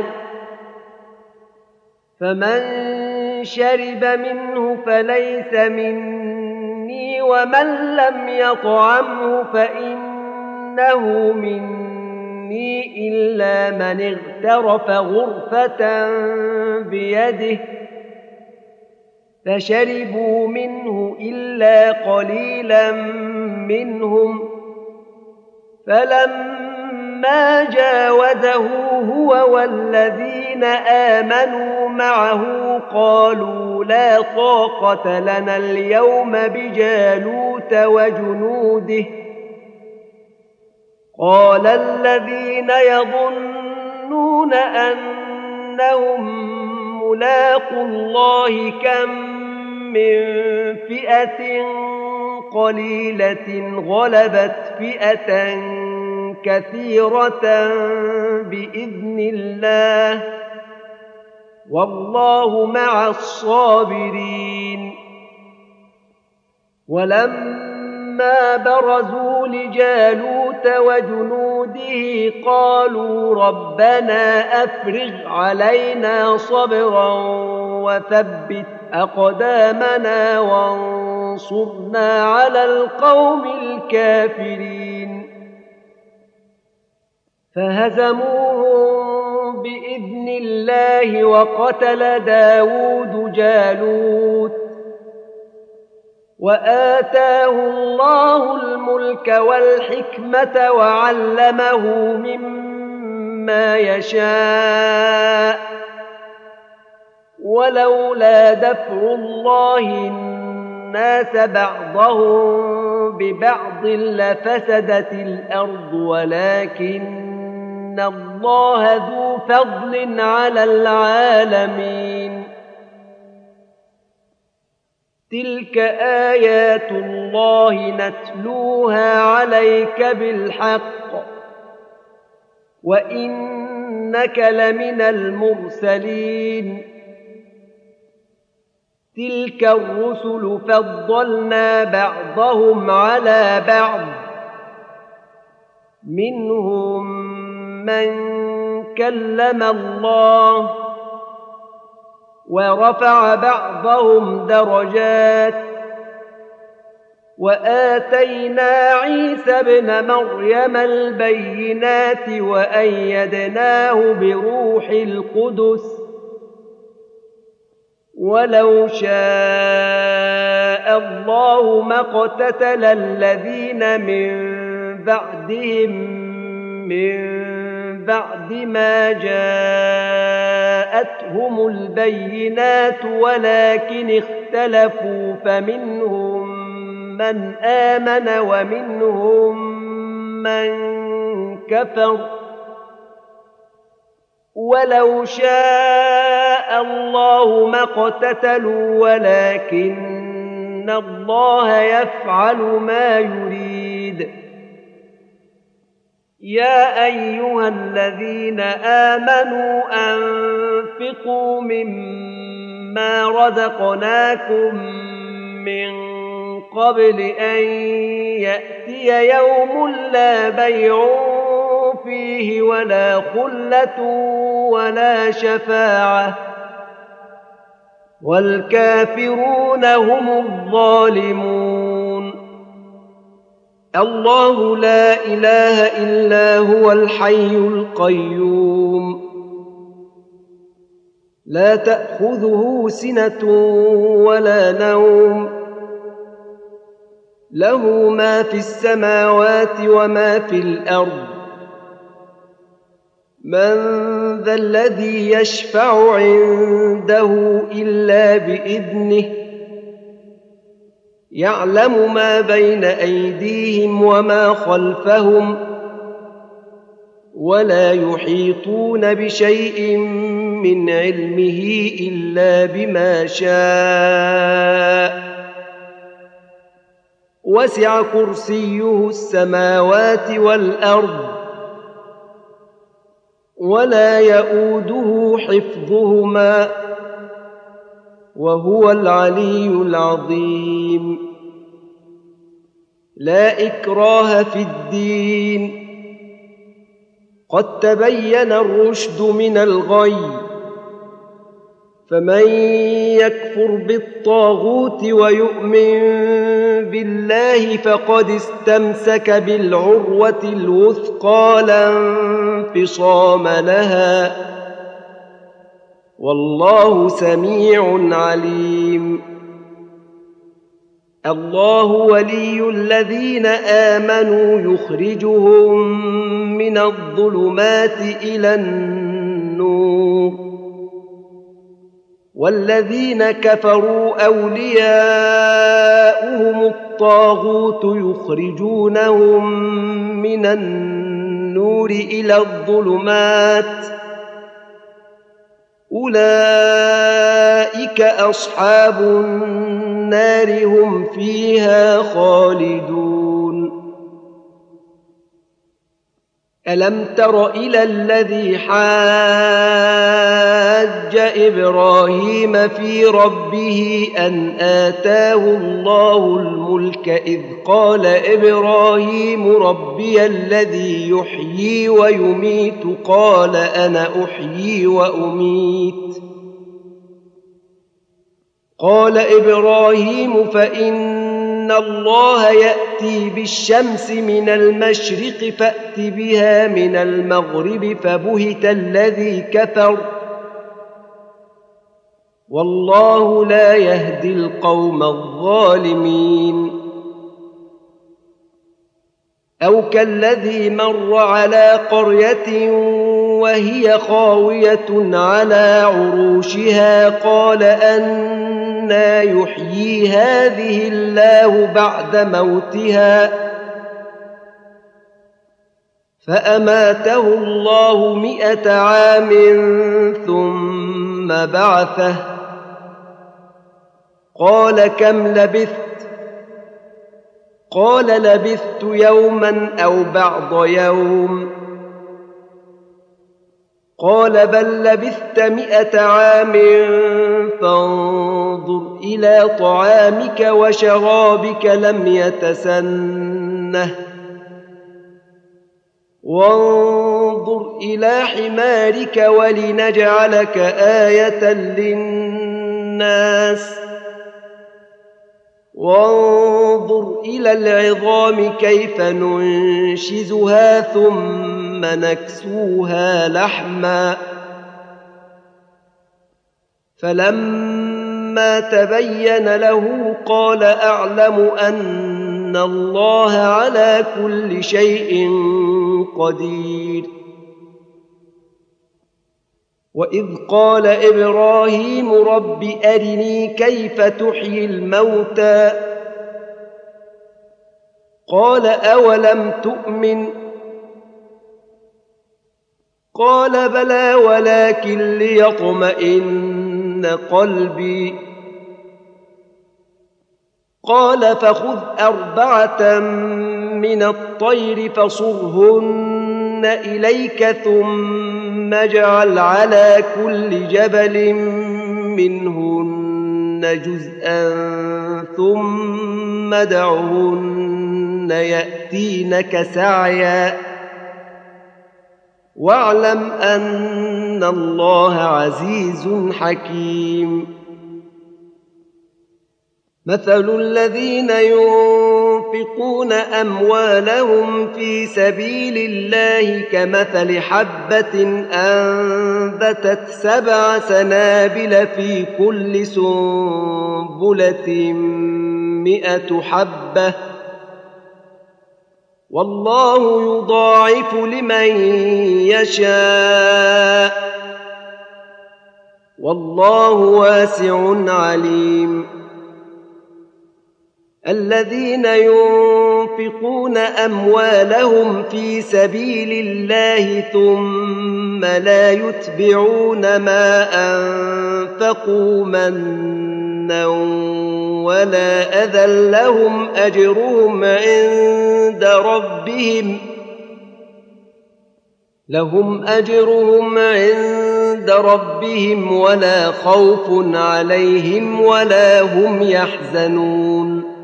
فمن شرب منه فليس مني ومن لم يطعمه فإنه مني إلا من اغترف غرفة بيده فشربوا منه إلا قليلا منهم فلما جاوزه هو والذين آمنوا معه قالوا لا طاقة لنا اليوم بجالوت وجنوده قال الذين يظنون أنهم ملاقوا الله كم من فئة قليلة غلبت فئة كثيرة بإذن الله والله مع الصابرين ولما برزوا لجالوت وجنوده قالوا ربنا أفرغ علينا صبرا وثبت أقدامنا وانصرنا على القوم الكافرين فهزموهم بإذن الله وقتل داود جالوت وآتاه الله الملك والحكمة وعلمه مما يشاء ولولا دفع الله الناس بعضهم ببعض لفسدت الأرض ولكن الله ذو فضل على العالمين. تلك آيات الله نتلوها عليك بالحق وإنك لمن المرسلين. تلك الرسل فضلنا بعضهم على بعض منهم من كلم الله ورفع بعضهم درجات وآتينا عيسى ابن مريم البينات وأيدناه بروح القدس ولو شاء الله ما اقتتل الذين من بعدهم من بعد ما جاءتهم البينات ولكن اختلفوا فمنهم من آمن ومنهم من كفر ولو شاء الله ما اقتتلوا ولكن الله يفعل ما يريد. يا أيها الذين آمنوا أنفقوا مما رزقناكم من قبل أن يأتي يوم لا بيع فيه ولا خلة ولا شفاعة والكافرون هم الظالمون. الله لا إله إلا هو الحي القيوم لا تأخذه سنة ولا نوم له ما في السماوات وما في الأرض. من ذا الذي يشفع عنده إلا بإذنه يعلم ما بين أيديهم وما خلفهم ولا يحيطون بشيء من علمه إلا بما شاء وسع كرسيه السماوات والأرض ولا يؤوده حفظهما وهو العلي العظيم. لا إكراه في الدين قد تبين الرشد من الغي فمن يكفر بالطاغوت ويؤمن بالله فقد استمسك بالعروة الوثقى لا انفصام لها والله سميع عليم. الله ولي الذين آمنوا يخرجهم من الظلمات إلى النور والذين كفروا أولياؤهم الطاغوت يخرجونهم من النور إلى الظلمات أولئك أصحاب النار هم فيها خالدون. ألم تر إلى الذي حاج إبراهيم في ربه أن آتاه الله الملك إذ قال إبراهيم ربي الذي يحيي ويميت قال أنا أحيي وأميت قال إبراهيم فإن الله يأتي بالشمس من المشرق فأت بها من المغرب فبهت الذي كفر والله لا يهدي القوم الظالمين. أو كالذي مر على قرية وهي خاوية على عروشها قال أنى يحيي هذه الله بعد موتها فأماته الله مئة عام ثم بعثه قال كم لبثت قال لبثت يوما أو بعض يوم قال بل لبثت مئة عام فانظر إلى طعامك وشرابك لم يتسنه وانظر إلى حمارك ولنجعلك آية للناس وانظر إلى العظام كيف ننشزها ثم نكسوها لحما فلما تبين له قال أعلم أن الله على كل شيء قدير وإذ قال إبراهيم رب أرني كيف تحيي الموتى قال أولم تؤمن قال بلى ولكن ليطمئن قلبي قال فخذ أربعة من الطير فصرهن إليك ثم اجعل على كل جبل منهن جزءا ثم ادعهن يأتينك سعيا واعلم أن الله عزيز حكيم مثل الذين ينفقون أموالهم في سبيل الله كمثل حبة أنبتت سبع سنابل في كل سنبلة مئة حبة والله يضاعف لمن يشاء والله واسع عليم الذين ينفقون أموالهم في سبيل الله ثم لا يتبعون ما أنفقوا منا ولا أذى لهم أجرهم عند ربهم لهم أجرهم عند ربهم ولا خوف عليهم ولا هم يحزنون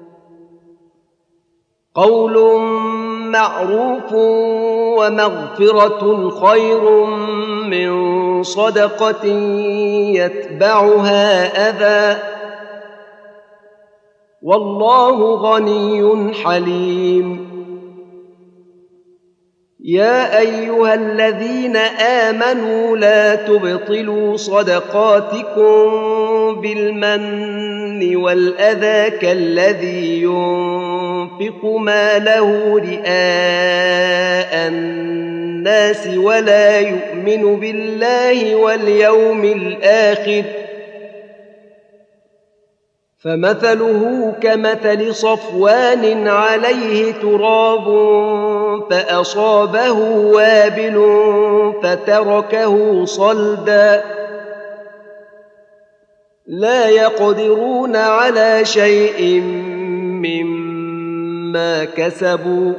قول معروف ومغفرة خير من صدقة يتبعها أذى والله غني حليم يا أيها الذين آمنوا لا تبطلوا صدقاتكم بالمن والأذى كالذي ينفق ماله رئاء الناس ولا يؤمن بالله واليوم الآخر فمثله كمثل صفوان عليه تراب فأصابه وابل فتركه صلدا لا يقدرون على شيء مما كسبوا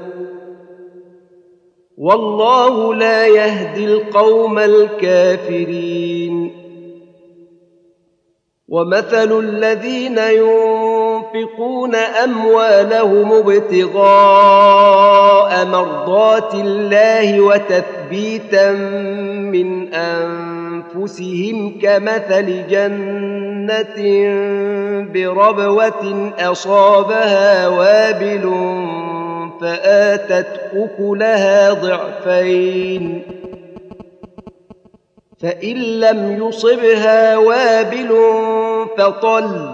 والله لا يهدي القوم الكافرين ومثل الذين ينفقون أموالهم ابتغاء مرضات الله وتثبيتا من أنفسهم كمثل جنة بربوة أصابها وابل فآتت أكلها ضعفين فإن لم يصبها وابل فطل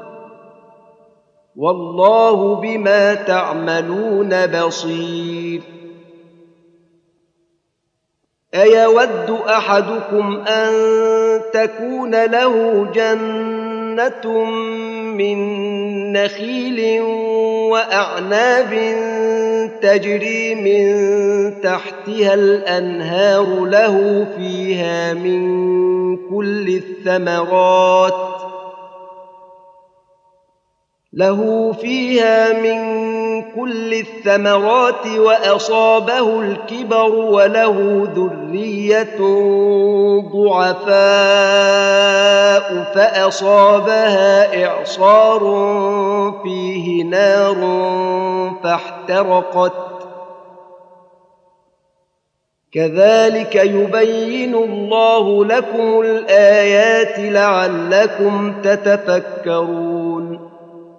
والله بما تعملون بصير أيود أحدكم أن تكون له جنة من نخيل وأعناب تجري من تحتها الأنهار له فيها من كل الثمرات له فيها من كل الثمرات وأصابه الكبر وله ذرية ضعفاء فأصابها إعصار فيه نار فاحترقت كذلك يبين الله لكم الآيات لعلكم تتفكرون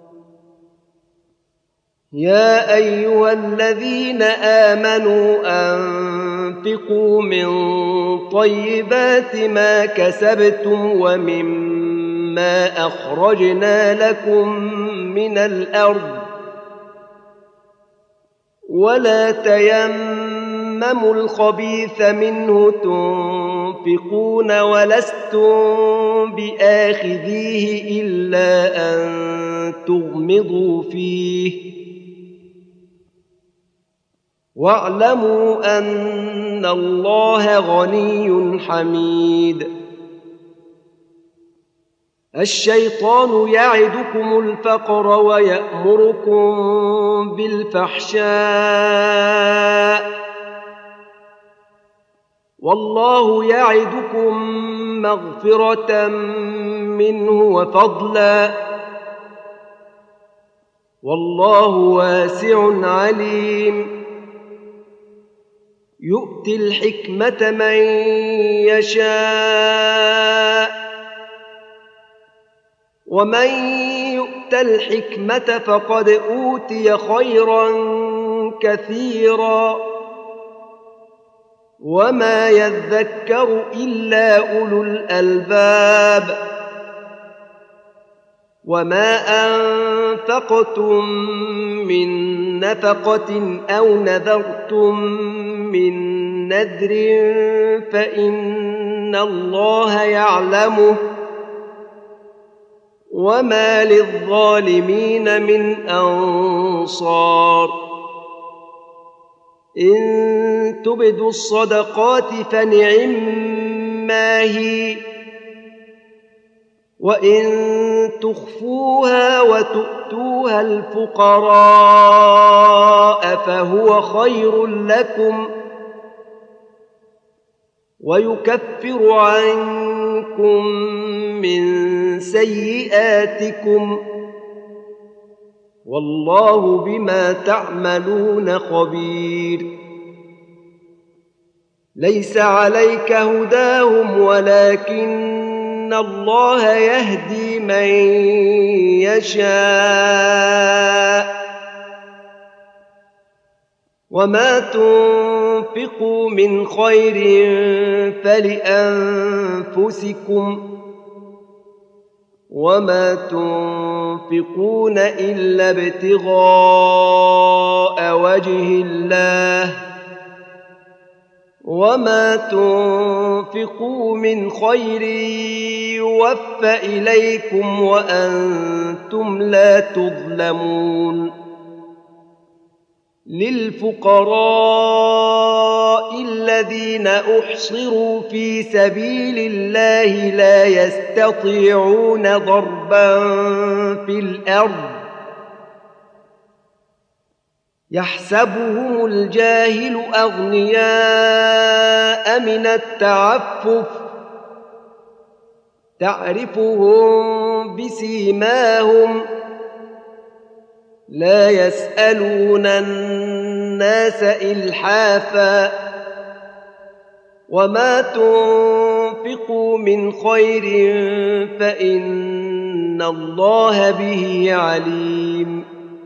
يا أيها الذين آمنوا أنفقوا من طيبات ما كسبتم ومما أخرجنا لكم من الأرض ولا تيمموا الخبيث منه تنفقون ولستم بآخذيه إلا أن تغمضوا فيه واعلموا أن الله غني حميد الشيطان يعدكم الفقر ويأمركم بالفحشاء والله يعدكم مغفرة منه وفضلا والله واسع عليم يؤتي الحكمة من يشاء ومن يؤت الحكمة فقد أوتي خيرا كثيرا وما يذكر إلا أولو الألباب وما أنفقتم من نفقة أو نذرتم من نذر فإن الله يعلمه وما للظالمين من أنصار إن تبدوا الصدقات فنعما هي وإن تخفوها وتؤتوها الفقراء فهو خير لكم ويكفر عنكم من سيئاتكم والله بما تعملون خبير ليس عليك هداهم ولكن الله يهدي من يشاء وما تنفقوا من خير فلأنفسكم وما تنفقون إلا ابتغاء وجه الله وما تنفقوا من خير يوفى إليكم وأنتم لا تظلمون للفقراء الذين أحصروا في سبيل الله لا يستطيعون ضربا في الأرض يحسبهم الجاهل أغنياء من التعفف تعرفهم بسيماهم لا يسألون الناس إلحافا وما تنفقوا من خير فإن الله به عليم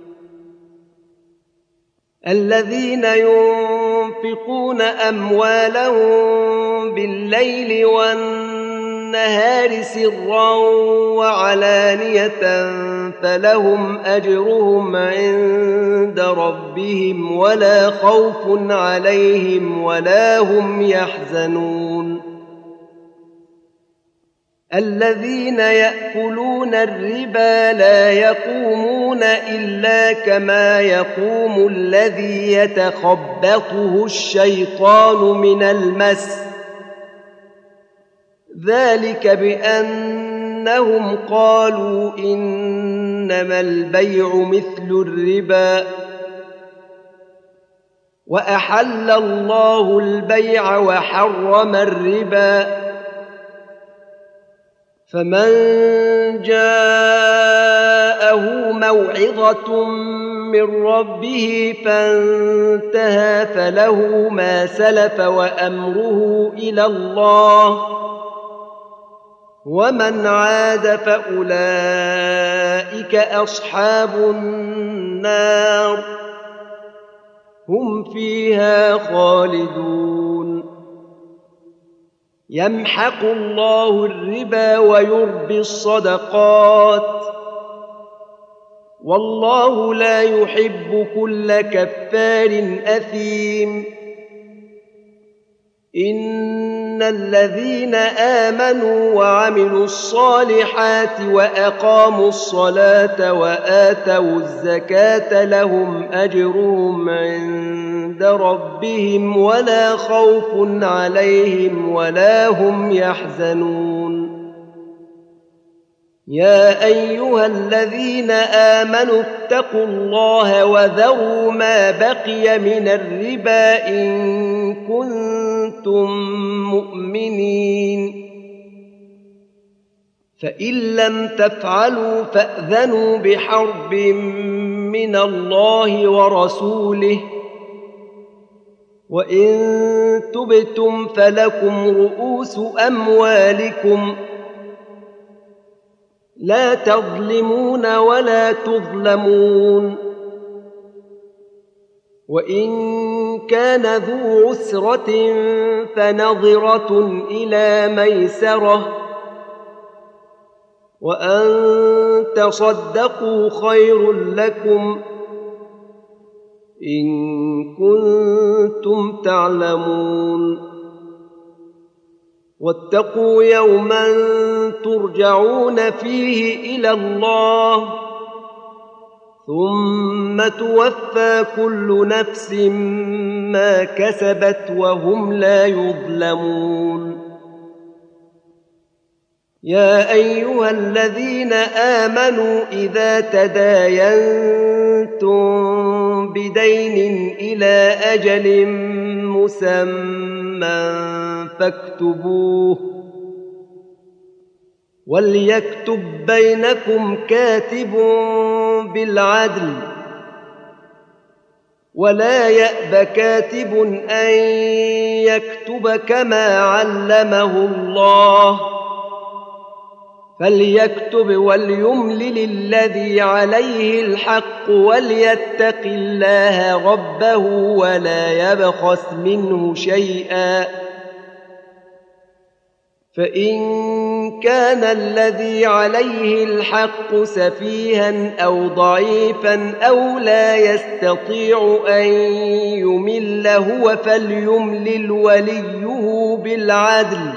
الذين ينفقون أموالهم بالليل والنهار النهار سرا وعلانية فلهم أجرهم عند ربهم ولا خوف عليهم ولا هم يحزنون الذين يأكلون الربا لا يقومون إلا كما يقوم الذي يتخبطه الشيطان من المس ذلك بأنهم قالوا إنما البيع مثل الربا وأحل الله البيع وحرم الربا فمن جاءه موعظة من ربه فانتهى فله ما سلف وأمره إلى الله ومن عاد فأولئك أصحاب النار هم فيها خالدون يمحق الله الربا ويربي الصدقات والله لا يحب كل كفار أثيم إن الذين آمنوا وعملوا الصالحات وأقاموا الصلاة وآتوا الزكاة لهم أجرهم عند ربهم ولا خوف عليهم ولا هم يحزنون يا أيها الذين آمنوا اتقوا الله وذروا ما بقي من الربا إن كنتم مؤمنين فإن لم تفعلوا فأذنوا بحرب من الله ورسوله وإن تبتم فلكم رؤوس أموالكم لا تظلمون ولا تظلمون وإن كان ذو عسرة فنظرة إلى ميسرة وأن تصدقوا خير لكم إن كنتم تعلمون واتقوا يوما ترجعون فيه إلى الله ثم توفى كل نفس ما كسبت وهم لا يظلمون يا أيها الذين آمنوا إذا تداينتم بدين إلى أجل مسمى فاكتبوه وليكتب بينكم كاتب بالعدل ولا يأب كاتب أن يكتب كما علمه الله فليكتب وليملل الذي عليه الحق وليتق الله ربه ولا يبخس منه شيئا فإن كان الذي عليه الحق سفيها أو ضعيفا أو لا يستطيع أن يمل هو فليملل وليه بالعدل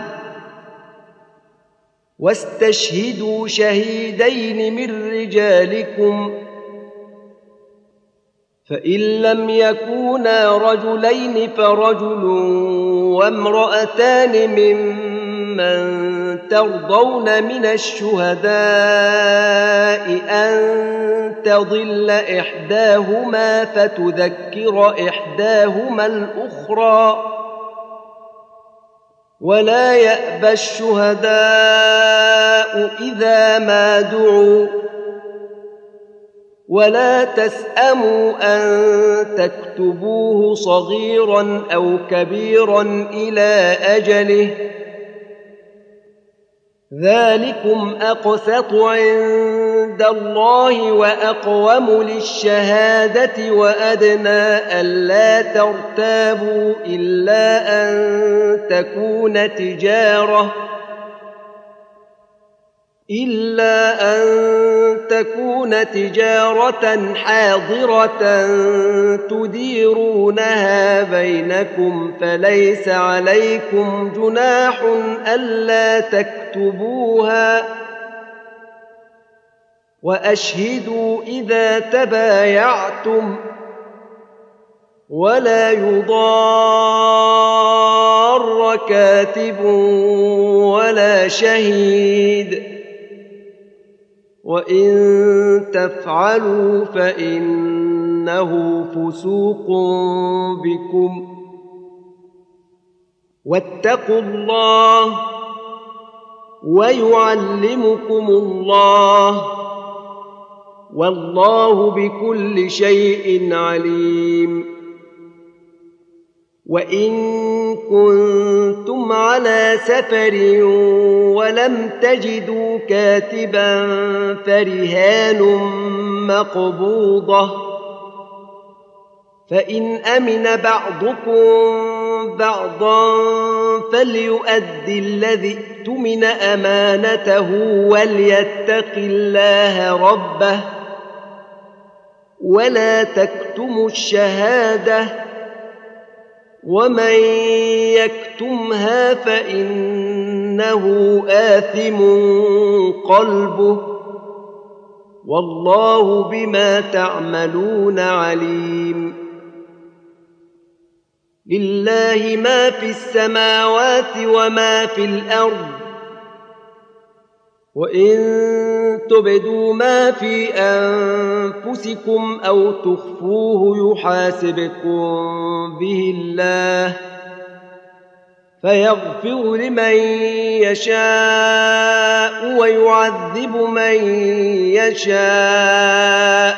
واستشهدوا شهيدين من رجالكم فإن لم يكونا رجلين فرجل وامرأتان ممن ترضون من الشهداء أن تضل إحداهما فتذكر إحداهما الأخرى ولا يأبى الشهداء إذا ما دعوا ولا تسأموا أن تكتبوه صغيرا أو كبيرا إلى أجله ذلكم أقسط عند الله وأقوم للشهادة وأدنى ألا ترتابوا إلا أن تكون تجارة إلا أن تكون تجارة حاضرة تديرونها بينكم فليس عليكم جناح ألا تكتبوها وأشهدوا إذا تبايعتم ولا يضار كاتب ولا شهيد وإن تفعلوا فإنه فسوق بكم واتقوا الله ويعلمكم الله والله بكل شيء عليم وإن كنتم على سفر ولم تجدوا كاتبا فرهان مقبوضة فإن أمن بعضكم بعضا فليؤد الذي اؤتمن أمانته وليتق الله ربه ولا تكتموا الشهادة ومن يكتمها فإنه آثم قلبه والله بما تعملون عليم لله ما في السماوات وما في الأرض وإن تبدوا ما في أنفسكم أو تخفوه يحاسبكم به الله فيغفر لمن يشاء ويعذب من يشاء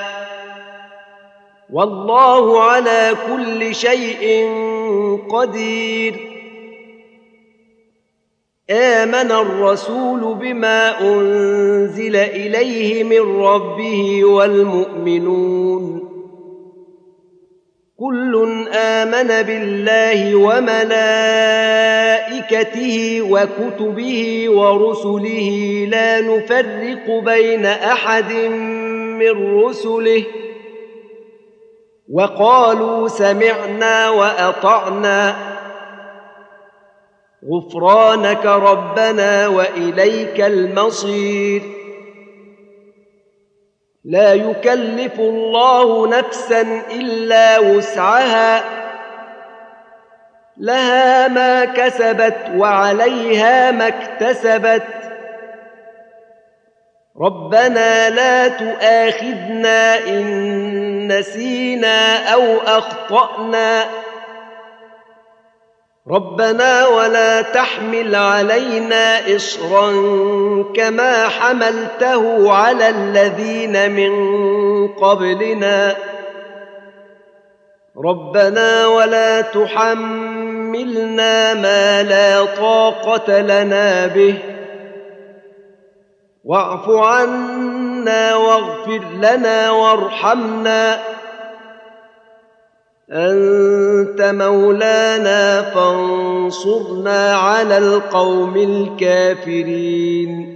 والله على كل شيء قدير آمن الرسول بما أنزل إليه من ربه والمؤمنون كل آمن بالله وملائكته وكتبه ورسله لا نفرق بين أحد من رسله وقالوا سمعنا وأطعنا غفرانك ربنا وإليك المصير لا يكلف الله نفسا إلا وسعها لها ما كسبت وعليها ما اكتسبت ربنا لا تؤاخذنا إن نسينا أو أخطأنا ربنا ولا تحمل علينا إصرا كما حملته على الذين من قبلنا ربنا ولا تحملنا ما لا طاقة لنا به واعف عنا واغفر لنا وارحمنا أنت مولانا فانصرنا على القوم الكافرين